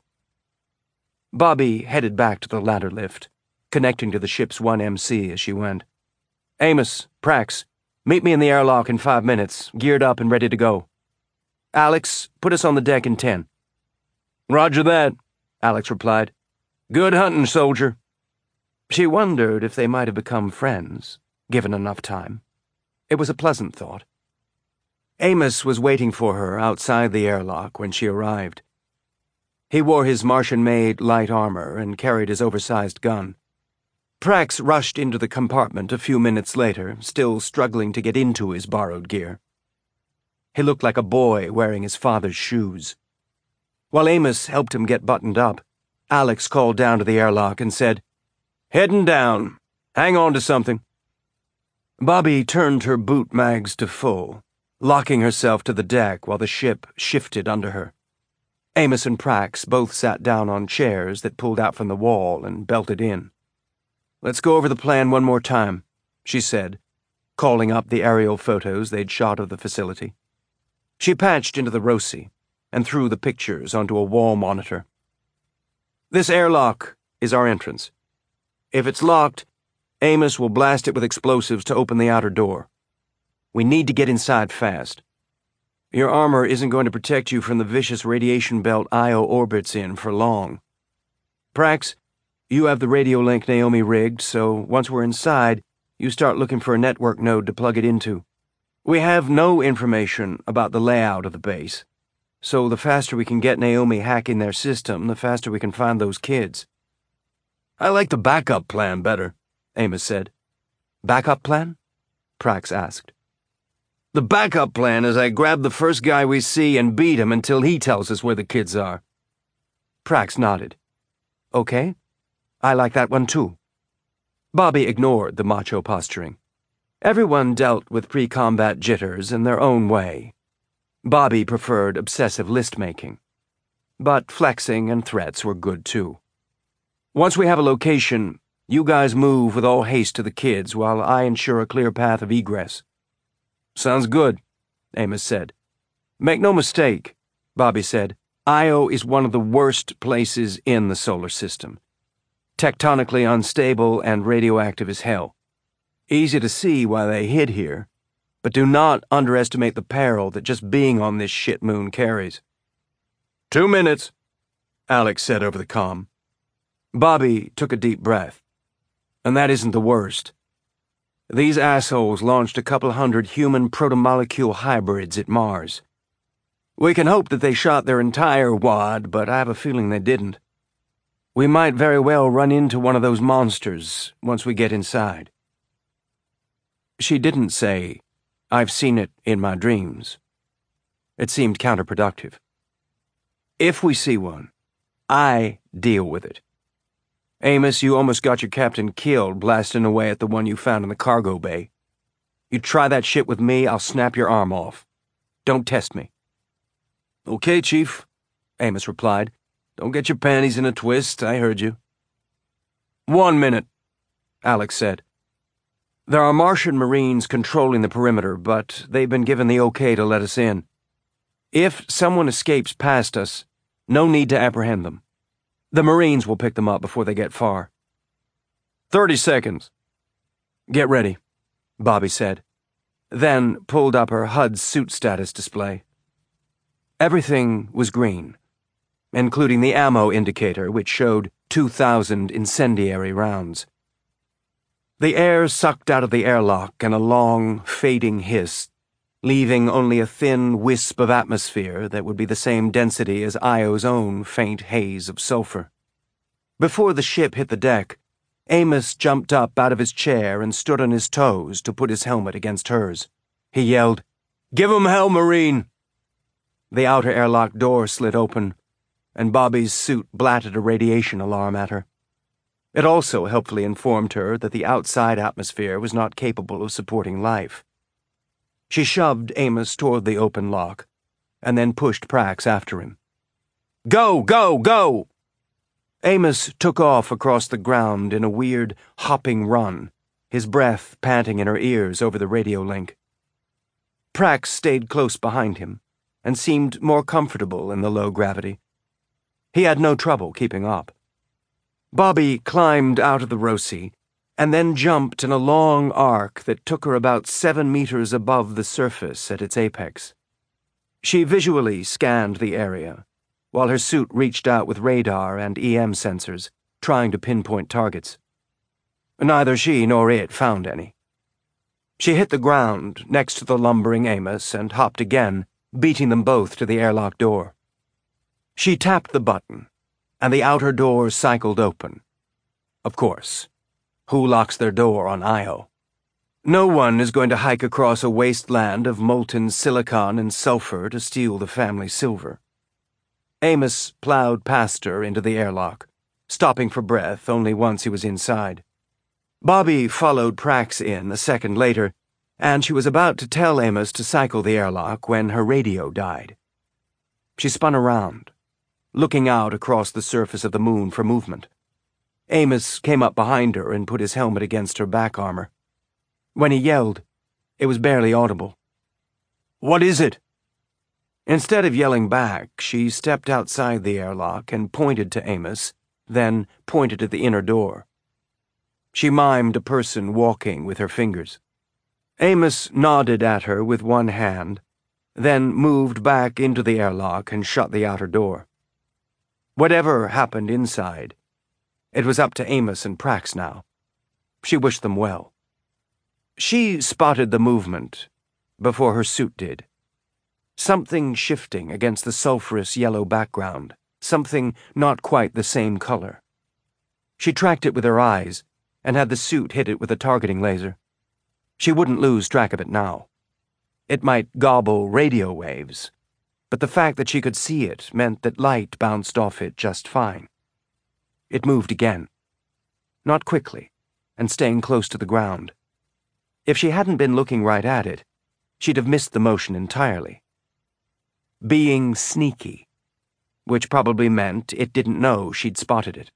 Bobby headed back to the ladder lift, connecting to the ship's 1MC as she went. "Amos, Prax, meet me in the airlock in 5 minutes, geared up and ready to go. Alex, put us on the deck in 10. "Roger that," Alex replied. "Good hunting, soldier." She wondered if they might have become friends, given enough time. It was a pleasant thought. Amos was waiting for her outside the airlock when she arrived. He wore his Martian-made light armor and carried his oversized gun. Prax rushed into the compartment a few minutes later, still struggling to get into his borrowed gear. He looked like a boy wearing his father's shoes. While Amos helped him get buttoned up, Alex called down to the airlock and said, "Heading down. Hang on to something." Bobby turned her boot mags to full, locking herself to the deck while the ship shifted under her. Amos and Prax both sat down on chairs that pulled out from the wall and belted in. "Let's go over the plan one more time," she said, calling up the aerial photos they'd shot of the facility. She patched into the ROSI and threw the pictures onto a wall monitor. "This airlock is our entrance. If it's locked, Amos will blast it with explosives to open the outer door. We need to get inside fast. Your armor isn't going to protect you from the vicious radiation belt Io orbits in for long. Prax, you have the radio link Naomi rigged, so once we're inside, you start looking for a network node to plug it into. We have no information about the layout of the base, so the faster we can get Naomi hacking their system, the faster we can find those kids. I like the backup plan better, Amos said. Backup plan? Prax asked. The backup plan is I grab the first guy we see and beat him until he tells us where the kids are. Prax nodded. Okay, I like that one too. Bobby ignored the macho posturing. Everyone dealt with pre-combat jitters in their own way. Bobby preferred obsessive list-making. But flexing and threats were good too. Once we have a location, you guys move with all haste to the kids while I ensure a clear path of egress. Sounds good, Amos said. Make no mistake, Bobby said. Io is one of the worst places in the solar system. Tectonically unstable and radioactive as hell. Easy to see why they hid here, but do not underestimate the peril that just being on this shit moon carries. 2 minutes, Alex said over the comm. Bobby took a deep breath. And that isn't the worst. These assholes launched a couple hundred human protomolecule hybrids at Mars. We can hope that they shot their entire wad, but I have a feeling they didn't. We might very well run into one of those monsters once we get inside. She didn't say, I've seen it in my dreams. It seemed counterproductive. If we see one, I deal with it. Amos, you almost got your captain killed blasting away at the one you found in the cargo bay. You try that shit with me, I'll snap your arm off. Don't test me. Okay, Chief, Amos replied. Don't get your panties in a twist, I heard you. 1 minute, Alex said. There are Martian Marines controlling the perimeter, but they've been given the okay to let us in. If someone escapes past us, no need to apprehend them. The Marines will pick them up before they get far. 30 seconds. Get ready, Bobby said, then pulled up her HUD suit status display. Everything was green, including the ammo indicator, which showed 2,000 incendiary rounds. The air sucked out of the airlock in a long, fading hiss, leaving only a thin wisp of atmosphere that would be the same density as Io's own faint haze of sulfur. Before the ship hit the deck, Amos jumped up out of his chair and stood on his toes to put his helmet against hers. He yelled, "Give 'em hell, Marine!" The outer airlock door slid open, and Bobby's suit blatted a radiation alarm at her. It also helpfully informed her that the outside atmosphere was not capable of supporting life. She shoved Amos toward the open lock, and then pushed Prax after him. Go, go, go! Amos took off across the ground in a weird, hopping run, his breath panting in her ears over the radio link. Prax stayed close behind him, and seemed more comfortable in the low gravity. He had no trouble keeping up. Bobby climbed out of the Rosie, and then jumped in a long arc that took her about 7 meters above the surface at its apex. She visually scanned the area, while her suit reached out with radar and EM sensors, trying to pinpoint targets. Neither she nor it found any. She hit the ground next to the lumbering Amos and hopped again, beating them both to the airlock door. She tapped the button, and the outer door cycled open. Of course. Who locks their door on Io? No one is going to hike across a wasteland of molten silicon and sulfur to steal the family silver. Amos plowed past her into the airlock, stopping for breath only once he was inside. Bobby followed Prax in a second later, and she was about to tell Amos to cycle the airlock when her radio died. She spun around, looking out across the surface of the moon for movement. Amos came up behind her and put his helmet against her back armor. When he yelled, it was barely audible. "What is it?" Instead of yelling back, she stepped outside the airlock and pointed to Amos, then pointed at the inner door. She mimed a person walking with her fingers. Amos nodded at her with one hand, then moved back into the airlock and shut the outer door. Whatever happened inside, it was up to Amos and Prax now. She wished them well. She spotted the movement before her suit did. Something shifting against the sulphurous yellow background, something not quite the same color. She tracked it with her eyes and had the suit hit it with a targeting laser. She wouldn't lose track of it now. It might gobble radio waves, but the fact that she could see it meant that light bounced off it just fine. It moved again. Not quickly, and staying close to the ground. If she hadn't been looking right at it, she'd have missed the motion entirely. Being sneaky, which probably meant it didn't know she'd spotted it.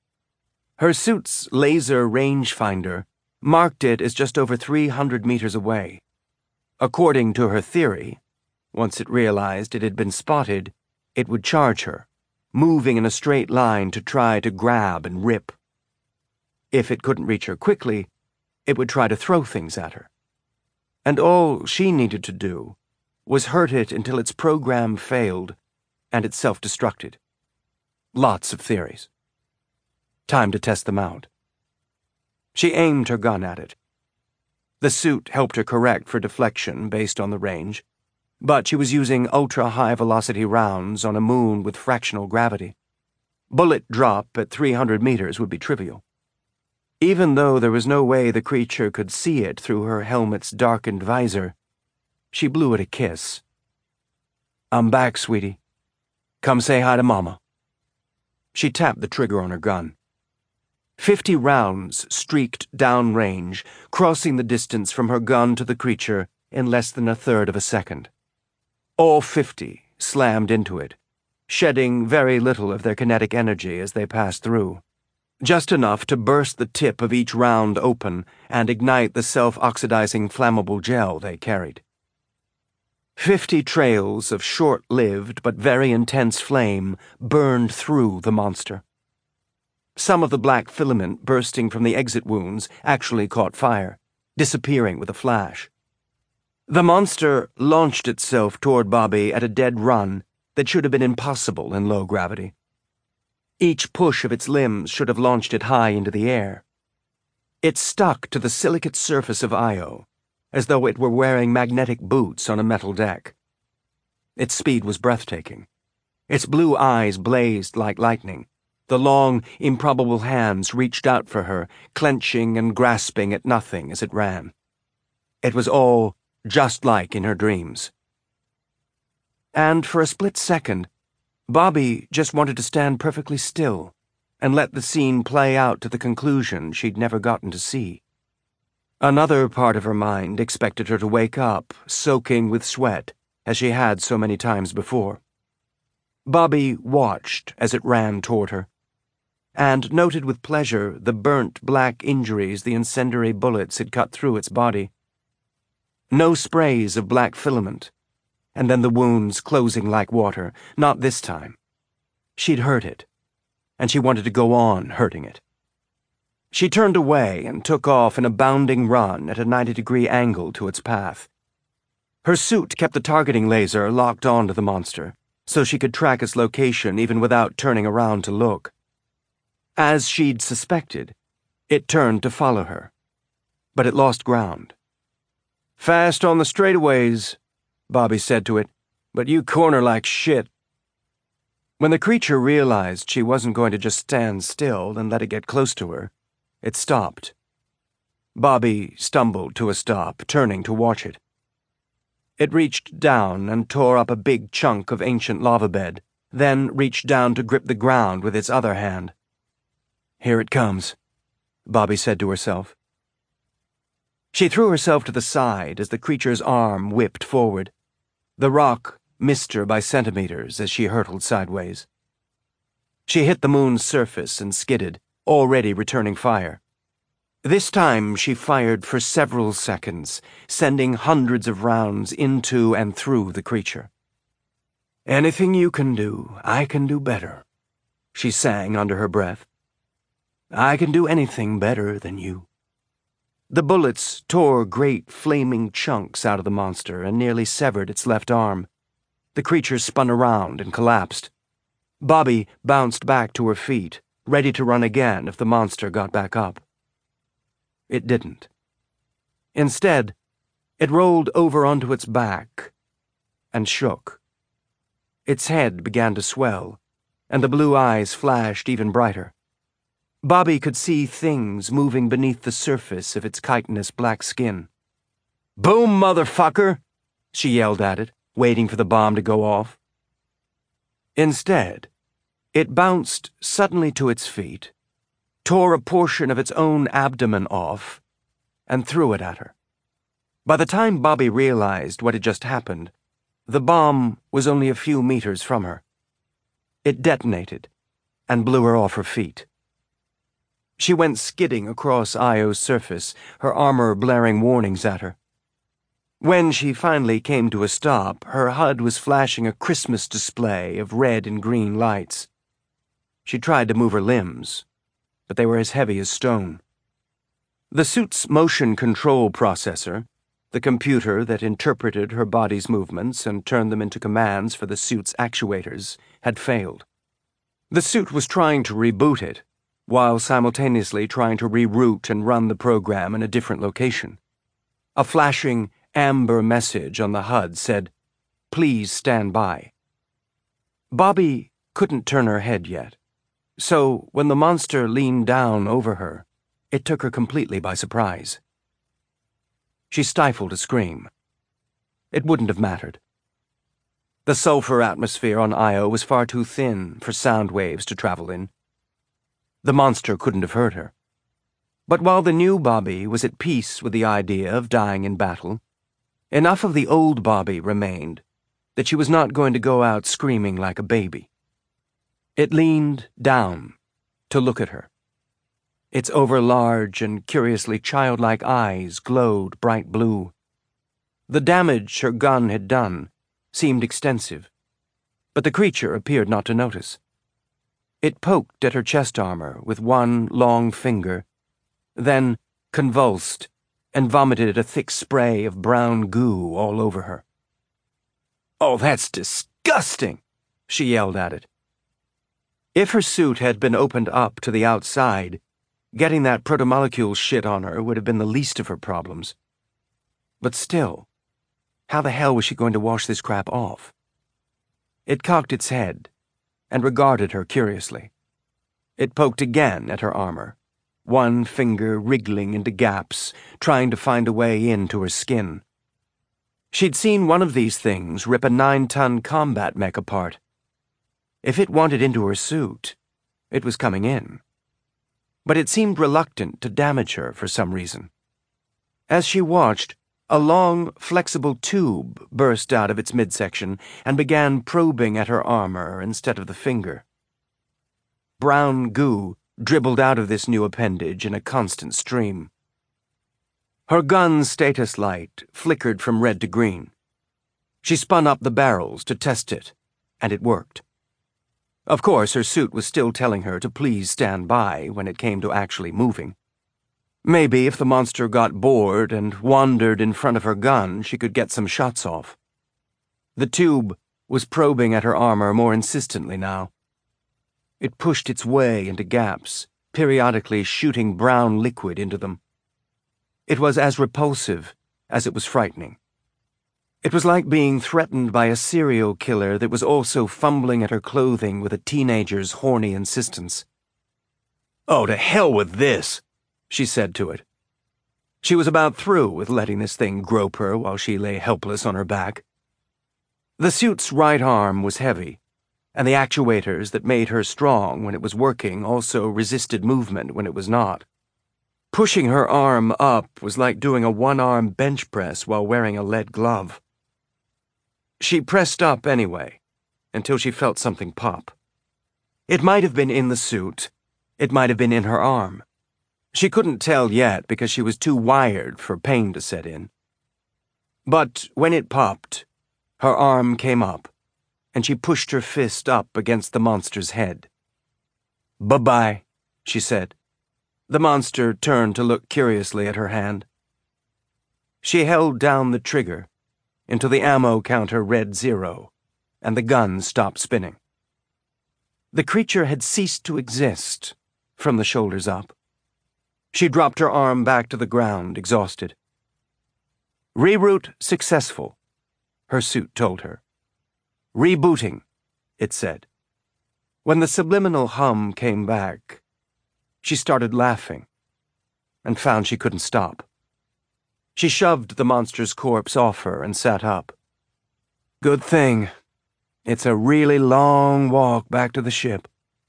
Her suit's laser rangefinder marked it as just over 300 meters away. According to her theory, once it realized it had been spotted, it would charge her, moving in a straight line to try to grab and rip. If it couldn't reach her quickly, it would try to throw things at her. And all she needed to do was hurt it until its program failed and it self-destructed. Lots of theories. Time to test them out. She aimed her gun at it. The suit helped her correct for deflection based on the range, but she was using ultra-high-velocity rounds on a moon with fractional gravity. Bullet drop at 300 meters would be trivial. Even though there was no way the creature could see it through her helmet's darkened visor, she blew it a kiss. "I'm back, sweetie. Come say hi to Mama." She tapped the trigger on her gun. 50 rounds streaked downrange, crossing the distance from her gun to the creature in less than a third of a second. All 50 slammed into it, shedding very little of their kinetic energy as they passed through. Just enough to burst the tip of each round open and ignite the self-oxidizing flammable gel they carried. 50 trails of short-lived but very intense flame burned through the monster. Some of the black filament bursting from the exit wounds actually caught fire, disappearing with a flash. The monster launched itself toward Bobby at a dead run that should have been impossible in low gravity. Each push of its limbs should have launched it high into the air. It stuck to the silicate surface of Io, as though it were wearing magnetic boots on a metal deck. Its speed was breathtaking. Its blue eyes blazed like lightning. The long, improbable hands reached out for her, clenching and grasping at nothing as it ran. It was all just like in her dreams. And for a split second, Bobby just wanted to stand perfectly still and let the scene play out to the conclusion she'd never gotten to see. Another part of her mind expected her to wake up, soaking with sweat, as she had so many times before. Bobby watched as it ran toward her, and noted with pleasure the burnt black injuries the incendiary bullets had cut through its body. No sprays of black filament, and then the wounds closing like water, not this time. She'd hurt it, and she wanted to go on hurting it. She turned away and took off in a bounding run at a 90-degree angle to its path. Her suit kept the targeting laser locked onto the monster, so she could track its location even without turning around to look. As she'd suspected, it turned to follow her, but it lost ground. "Fast on the straightaways," Bobby said to it, "but you corner like shit." When the creature realized she wasn't going to just stand still and let it get close to her, it stopped. Bobby stumbled to a stop, turning to watch it. It reached down and tore up a big chunk of ancient lava bed, then reached down to grip the ground with its other hand. "Here it comes," Bobby said to herself. She threw herself to the side as the creature's arm whipped forward. The rock missed her by centimeters as she hurtled sideways. She hit the moon's surface and skidded, already returning fire. This time she fired for several seconds, sending hundreds of rounds into and through the creature. "Anything you can do, I can do better," she sang under her breath. I can do anything better than you." The bullets tore great flaming chunks out of the monster and nearly severed its left arm. The creature spun around and collapsed. Bobby bounced back to her feet, ready to run again if the monster got back up. It didn't. Instead, it rolled over onto its back and shook. Its head began to swell, and the blue eyes flashed even brighter. Bobby could see things moving beneath the surface of its chitinous black skin. "Boom, motherfucker!" she yelled at it, waiting for the bomb to go off. Instead, it bounced suddenly to its feet, tore a portion of its own abdomen off, and threw it at her. By the time Bobby realized what had just happened, the bomb was only a few meters from her. It detonated and blew her off her feet. She went skidding across Io's surface, her armor blaring warnings at her. When she finally came to a stop, her HUD was flashing a Christmas display of red and green lights. She tried to move her limbs, but they were as heavy as stone. The suit's motion control processor, the computer that interpreted her body's movements and turned them into commands for the suit's actuators, had failed. The suit was trying to reboot it, while simultaneously trying to reroute and run the program in a different location. A flashing amber message on the HUD said, "Please stand by." Bobby couldn't turn her head yet, so when the monster leaned down over her, it took her completely by surprise. She stifled a scream. It wouldn't have mattered. The sulfur atmosphere on Io was far too thin for sound waves to travel in. The monster couldn't have hurt her. But while the new Bobby was at peace with the idea of dying in battle, enough of the old Bobby remained that she was not going to go out screaming like a baby. It leaned down to look at her. Its overlarge and curiously childlike eyes glowed bright blue. The damage her gun had done seemed extensive, but the creature appeared not to notice. It poked at her chest armor with one long finger, then convulsed and vomited a thick spray of brown goo all over her. "Oh, that's disgusting!" she yelled at it. If her suit had been opened up to the outside, getting that protomolecule shit on her would have been the least of her problems. But still, how the hell was she going to wash this crap off? It cocked its head and regarded her curiously. It poked again at her armor, one finger wriggling into gaps, trying to find a way into her skin. She'd seen one of these things rip a 9-ton combat mech apart. If it wanted into her suit, it was coming in. But it seemed reluctant to damage her for some reason. As she watched, a long, flexible tube burst out of its midsection and began probing at her armor instead of the finger. Brown goo dribbled out of this new appendage in a constant stream. Her gun's status light flickered from red to green. She spun up the barrels to test it, and it worked. Of course, her suit was still telling her to please stand by when it came to actually moving. Maybe if the monster got bored and wandered in front of her gun, she could get some shots off. The tube was probing at her armor more insistently now. It pushed its way into gaps, periodically shooting brown liquid into them. It was as repulsive as it was frightening. It was like being threatened by a serial killer that was also fumbling at her clothing with a teenager's horny insistence. "Oh, to hell with this," she said to it. She was about through with letting this thing grope her while she lay helpless on her back. The suit's right arm was heavy, and the actuators that made her strong when it was working also resisted movement when it was not. Pushing her arm up was like doing a one-arm bench press while wearing a lead glove. She pressed up anyway, until she felt something pop. It might have been in the suit, it might have been in her arm. She couldn't tell yet because she was too wired for pain to set in. But when it popped, her arm came up, and she pushed her fist up against the monster's head. "Bye-bye," she said. The monster turned to look curiously at her hand. She held down the trigger until the ammo counter read 0, and the gun stopped spinning. The creature had ceased to exist from the shoulders up. She dropped her arm back to the ground, exhausted. "Reroute successful," her suit told her. "Rebooting," it said. When the subliminal hum came back, she started laughing and found she couldn't stop. She shoved the monster's corpse off her and sat up. "Good thing. It's a really long walk back to the ship."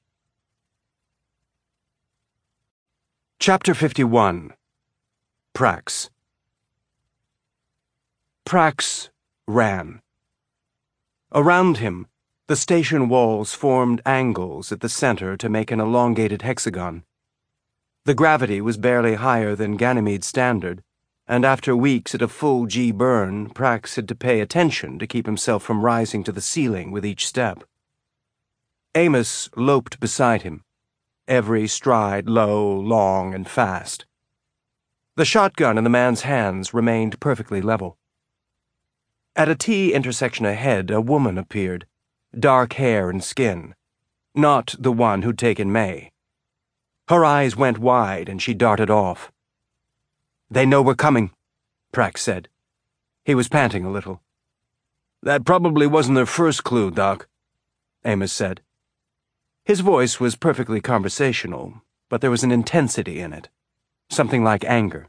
Chapter 51. Prax. Prax ran. Around him, the station walls formed angles at the center to make an elongated hexagon. The gravity was barely higher than Ganymede's standard, and after weeks at a full G burn, Prax had to pay attention to keep himself from rising to the ceiling with each step. Amos loped beside him, every stride low, long, and fast. The shotgun in the man's hands remained perfectly level. At a T intersection ahead, a woman appeared, dark hair and skin, not the one who'd taken May. Her eyes went wide and she darted off. "They know we're coming," Prax said. He was panting a little. "That probably wasn't their first clue, Doc," Amos said. His voice was perfectly conversational, but there was an intensity in it, something like anger.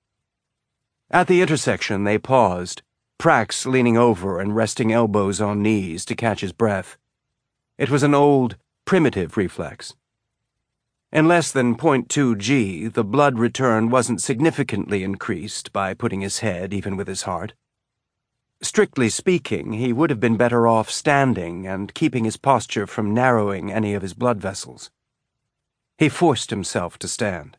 At the intersection, they paused, Prax leaning over and resting elbows on knees to catch his breath. It was an old, primitive reflex. In less than 0.2 G, the blood return wasn't significantly increased by putting his head even with his heart. Strictly speaking, he would have been better off standing and keeping his posture from narrowing any of his blood vessels. He forced himself to stand.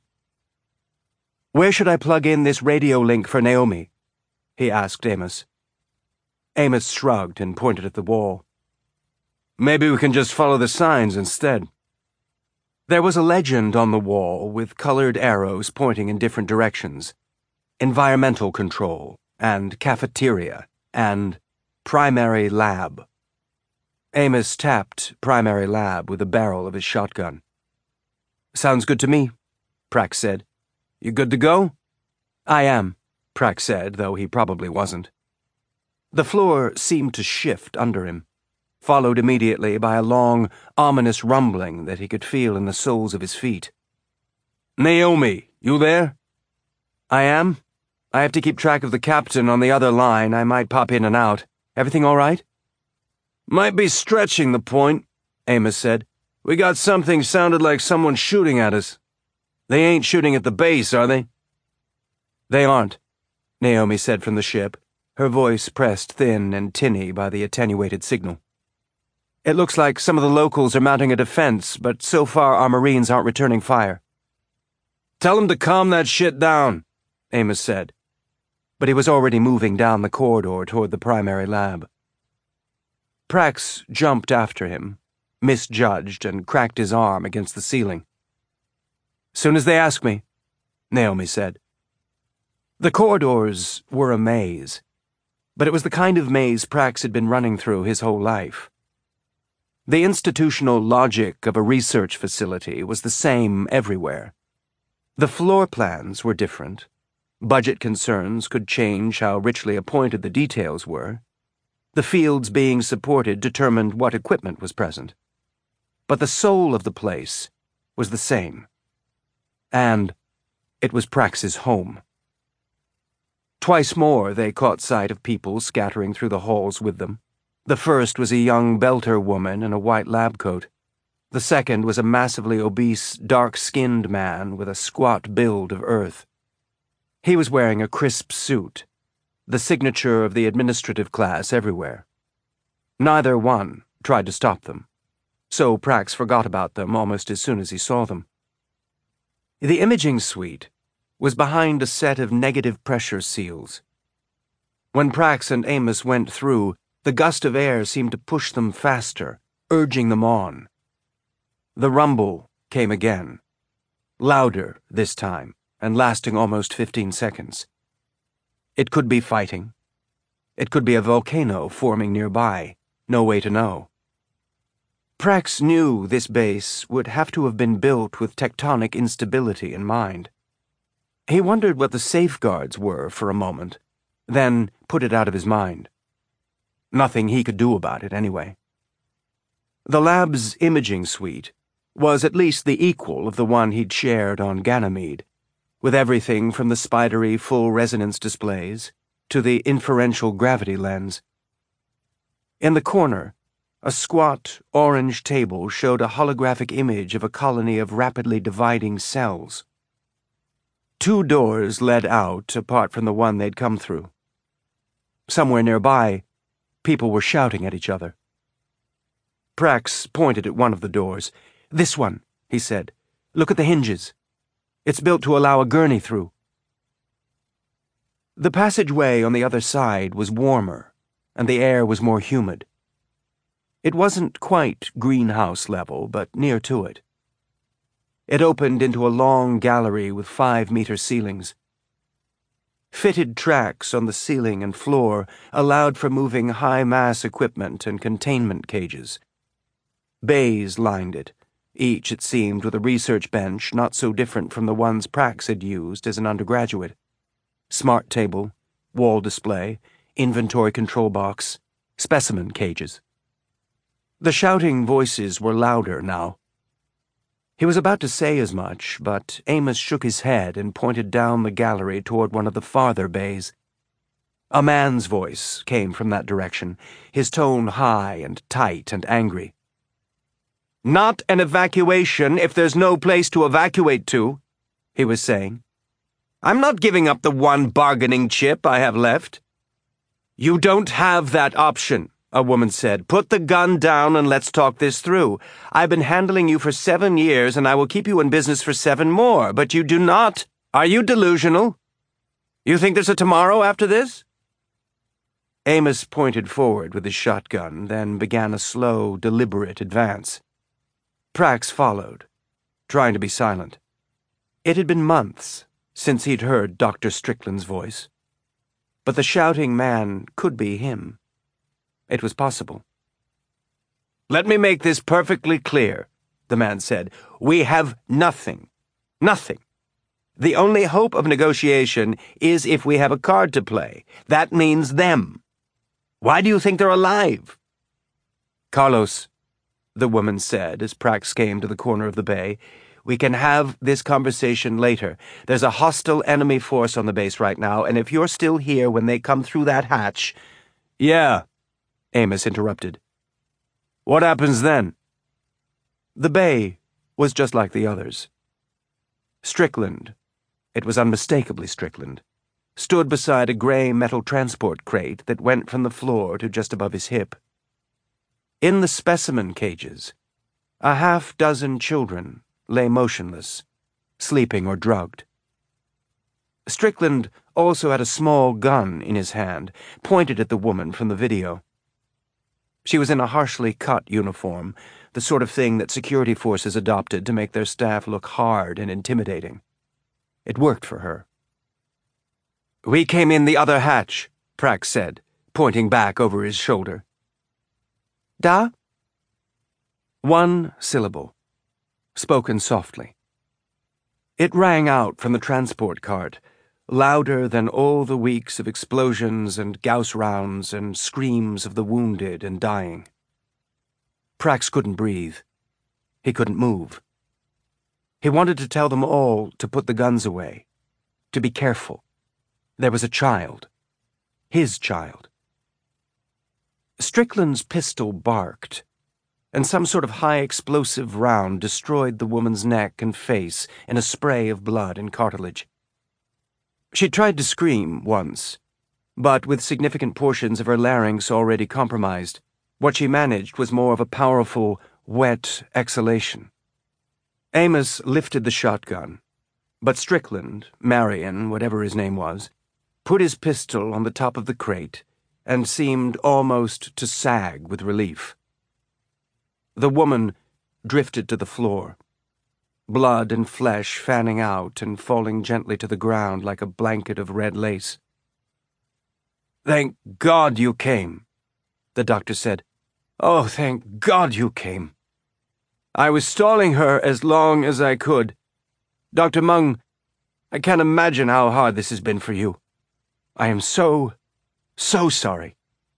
"Where should I plug in this radio link for Naomi?" he asked Amos. Amos shrugged and pointed at the wall. "Maybe we can just follow the signs instead." There was a legend on the wall with colored arrows pointing in different directions. Environmental control, and cafeteria, and primary lab. Amos tapped primary lab with the barrel of his shotgun. "Sounds good to me," Prax said. "You good to go?" "I am," Prax said, though he probably wasn't. The floor seemed to shift under him, followed immediately by a long, ominous rumbling that he could feel in the soles of his feet. "Naomi, you there?" "I am. I have to keep track of the captain on the other line. I might pop in and out. Everything all right?" "Might be stretching the point," Amos said. "We got something sounded like someone shooting at us. They ain't shooting at the base, are they?" "They aren't," Naomi said from the ship, her voice pressed thin and tinny by the attenuated signal. "It looks like some of the locals are mounting a defense, but so far our Marines aren't returning fire." "Tell them to calm that shit down," Amos said. But he was already moving down the corridor toward the primary lab. Prax jumped after him, misjudged, and cracked his arm against the ceiling. "Soon as they ask me," Naomi said. The corridors were a maze, but it was the kind of maze Prax had been running through his whole life. The institutional logic of a research facility was the same everywhere. The floor plans were different. Budget concerns could change how richly appointed the details were. The fields being supported determined what equipment was present. But the soul of the place was the same. And it was Prax's home. Twice more they caught sight of people scattering through the halls with them. The first was a young Belter woman in a white lab coat. The second was a massively obese, dark-skinned man with a squat build of earth. He was wearing a crisp suit, the signature of the administrative class everywhere. Neither one tried to stop them, so Prax forgot about them almost as soon as he saw them. The imaging suite was behind a set of negative pressure seals. When Prax and Amos went through, the gust of air seemed to push them faster, urging them on. The rumble came again. louder this time, and lasting almost 15 seconds. It could be fighting. It could be a volcano forming nearby. No way to know. Prax knew this base would have to have been built with tectonic instability in mind. He wondered what the safeguards were for a moment, then put it out of his mind. Nothing he could do about it anyway. The lab's imaging suite was at least the equal of the one he'd shared on Ganymede, with everything from the spidery full-resonance displays to the inferential gravity lens. In the corner, a squat, orange table showed a holographic image of a colony of rapidly dividing cells. 2 doors led out, apart from the one they'd come through. Somewhere nearby, people were shouting at each other. Prax pointed at one of the doors. "This one," he said. "Look at the hinges. It's built to allow a gurney through." The passageway on the other side was warmer, and the air was more humid. It wasn't quite greenhouse level, but near to it. It opened into a long gallery with 5-meter ceilings. Fitted tracks on the ceiling and floor allowed for moving high-mass equipment and containment cages. Bays lined it, each, it seemed, with a research bench not so different from the ones Prax had used as an undergraduate. Smart table, wall display, inventory control box, specimen cages. The shouting voices were louder now. He was about to say as much, but Amos shook his head and pointed down the gallery toward one of the farther bays. A man's voice came from that direction, his tone high and tight and angry. "Not an evacuation if there's no place to evacuate to," he was saying. "I'm not giving up the one bargaining chip I have left." "You don't have that option," a woman said. "Put the gun down and let's talk this through. I've been handling you for 7 years and I will keep you in business for 7 more, but you do not. Are you delusional? You think there's a tomorrow after this?" Amos pointed forward with his shotgun, then began a slow, deliberate advance. Prax followed, trying to be silent. It had been months since he'd heard Dr. Strickland's voice, but the shouting man could be him. It was possible. "Let me make this perfectly clear," the man said. "We have nothing. Nothing. The only hope of negotiation is if we have a card to play. That means them. Why do you think they're alive?" "Carlos," the woman said as Prax came to the corner of the bay, "we can have this conversation later. There's a hostile enemy force on the base right now, and if you're still here when they come through that hatch—" "Yeah," Amos interrupted. "What happens then?" The bay was just like the others. Strickland, it was unmistakably Strickland, stood beside a gray metal transport crate that went from the floor to just above his hip. In the specimen cages, a half-dozen children lay motionless, sleeping or drugged. Strickland also had a small gun in his hand, pointed at the woman from the video. She was in a harshly cut uniform, the sort of thing that security forces adopted to make their staff look hard and intimidating. It worked for her. "We came in the other hatch," Prax said, pointing back over his shoulder. "Da?" One syllable, spoken softly. It rang out from the transport cart, louder than all the weeks of explosions and Gauss rounds and screams of the wounded and dying. Prax couldn't breathe. He couldn't move. He wanted to tell them all to put the guns away, to be careful. There was a child. His child. Strickland's pistol barked, and some sort of high-explosive round destroyed the woman's neck and face in a spray of blood and cartilage. She tried to scream once, but with significant portions of her larynx already compromised, what she managed was more of a powerful, wet exhalation. Amos lifted the shotgun, but Strickland, Marion, whatever his name was, put his pistol on the top of the crate and seemed almost to sag with relief. The woman drifted to the floor. blood and flesh fanning out and falling gently to the ground like a blanket of red lace. "Thank God you came," the doctor said. "Oh, thank God you came. I was stalling her as long as I could. Dr. Meng, I can't imagine how hard this has been for you. I am so sorry."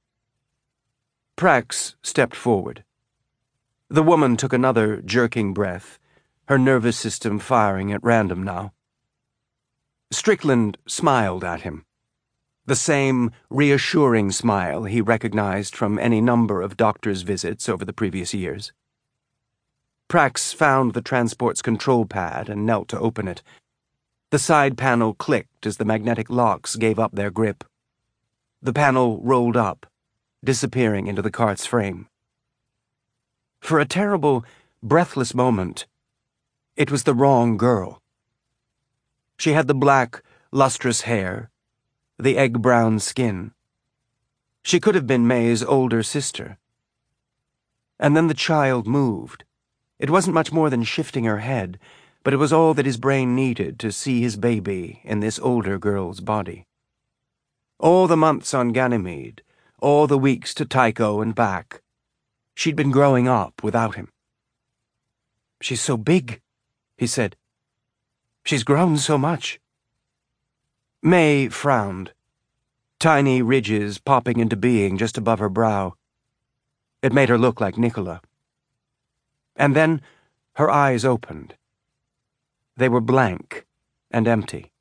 Prax stepped forward. The woman took another jerking breath, her nervous system firing at random now. Strickland smiled at him. The same reassuring smile he recognized from any number of doctor's visits over the previous years. Prax found the transport's control pad and knelt to open it. The side panel clicked as the magnetic locks gave up their grip. The panel rolled up, disappearing into the cart's frame. For a terrible, breathless moment, it was the wrong girl. She had the black, lustrous hair, the egg-brown skin. She could have been May's older sister. And then the child moved. It wasn't much more than shifting her head, but it was all that his brain needed to see his baby in this older girl's body. All the months on Ganymede, all the weeks to Tycho and back, she'd been growing up without him. "She's so big," he said. "She's grown so much." May frowned, tiny ridges popping into being just above her brow. It made her look like Nicola. And then her eyes opened. They were blank and empty.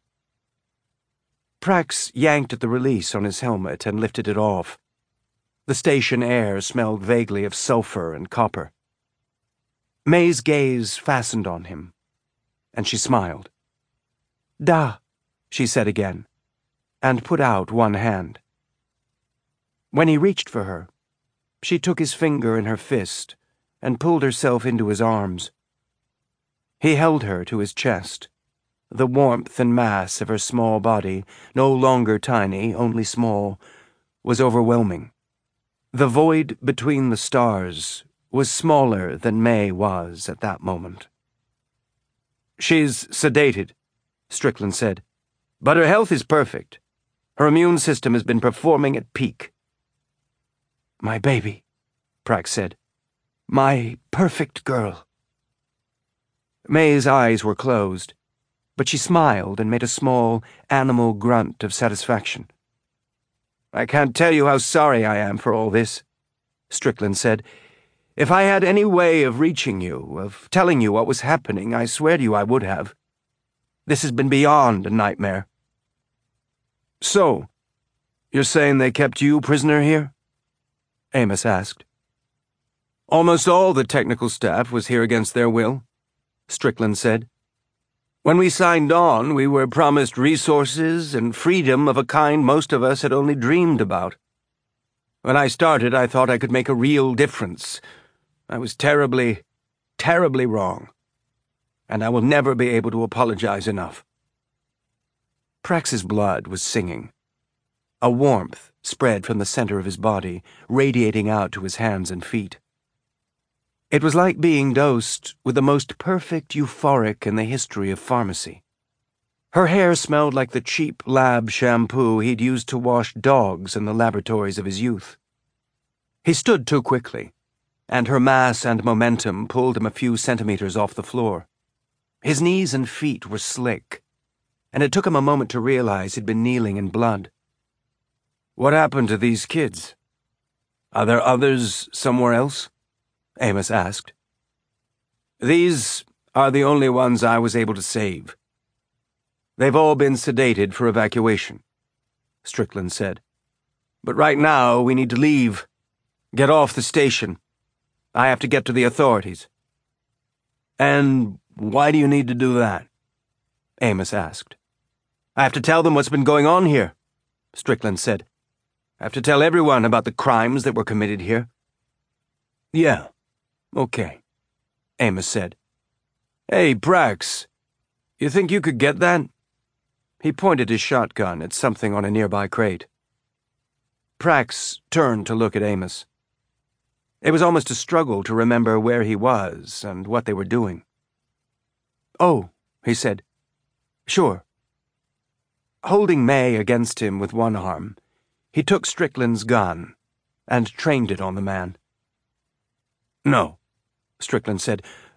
Prax yanked at the release on his helmet and lifted it off. The station air smelled vaguely of sulfur and copper. May's gaze fastened on him, and she smiled. "Da," she said again, and put out one hand. When he reached for her, she took his finger in her fist and pulled herself into his arms. He held her to his chest. The warmth and mass of her small body, no longer tiny, only small, was overwhelming. The void between the stars was smaller than May was at that moment. "She's sedated," Strickland said, "but her health is perfect. Her immune system has been performing at peak." "My baby," Prax said. "My perfect girl." May's eyes were closed, but she smiled and made a small, animal grunt of satisfaction. "I can't tell you how sorry I am for all this," Strickland said. "If I had any way of reaching you, of telling you what was happening, I swear to you I would have. This has been beyond a nightmare." "So, you're saying they kept you prisoner here?" Amos asked. "Almost all the technical staff was here against their will," Strickland said. "When we signed on, we were promised resources and freedom of a kind most of us had only dreamed about. When I started, I thought I could make a real difference. I was terribly, terribly wrong. And I will never be able to apologize enough." Prax's blood was singing. A warmth spread from the center of his body, radiating out to his hands and feet. It was like being dosed with the most perfect euphoric in the history of pharmacy. Her hair smelled like the cheap lab shampoo he'd used to wash dogs in the laboratories of his youth. He stood too quickly, and her mass and momentum pulled him a few centimeters off the floor. His knees and feet were slick, and it took him a moment to realize he'd been kneeling in blood. "What happened to these kids? Are there others somewhere else?" Amos asked. "These are the only ones I was able to save. They've all been sedated for evacuation," Strickland said. "But right now we need to leave. Get off the station. I have to get to the authorities." "And why do you need to do that?" Amos asked. "I have to tell them what's been going on here," Strickland said. "I have to tell everyone about the crimes that were committed here." "Yeah, okay," Amos said. "Hey, Prax, you think you could get that?" He pointed his shotgun at something on a nearby crate. Prax turned to look at Amos. It was almost a struggle to remember where he was and what they were doing. "Oh," he said. "Sure." Holding May against him with one arm, he took Strickland's gun and trained it on the man. "No," Strickland said.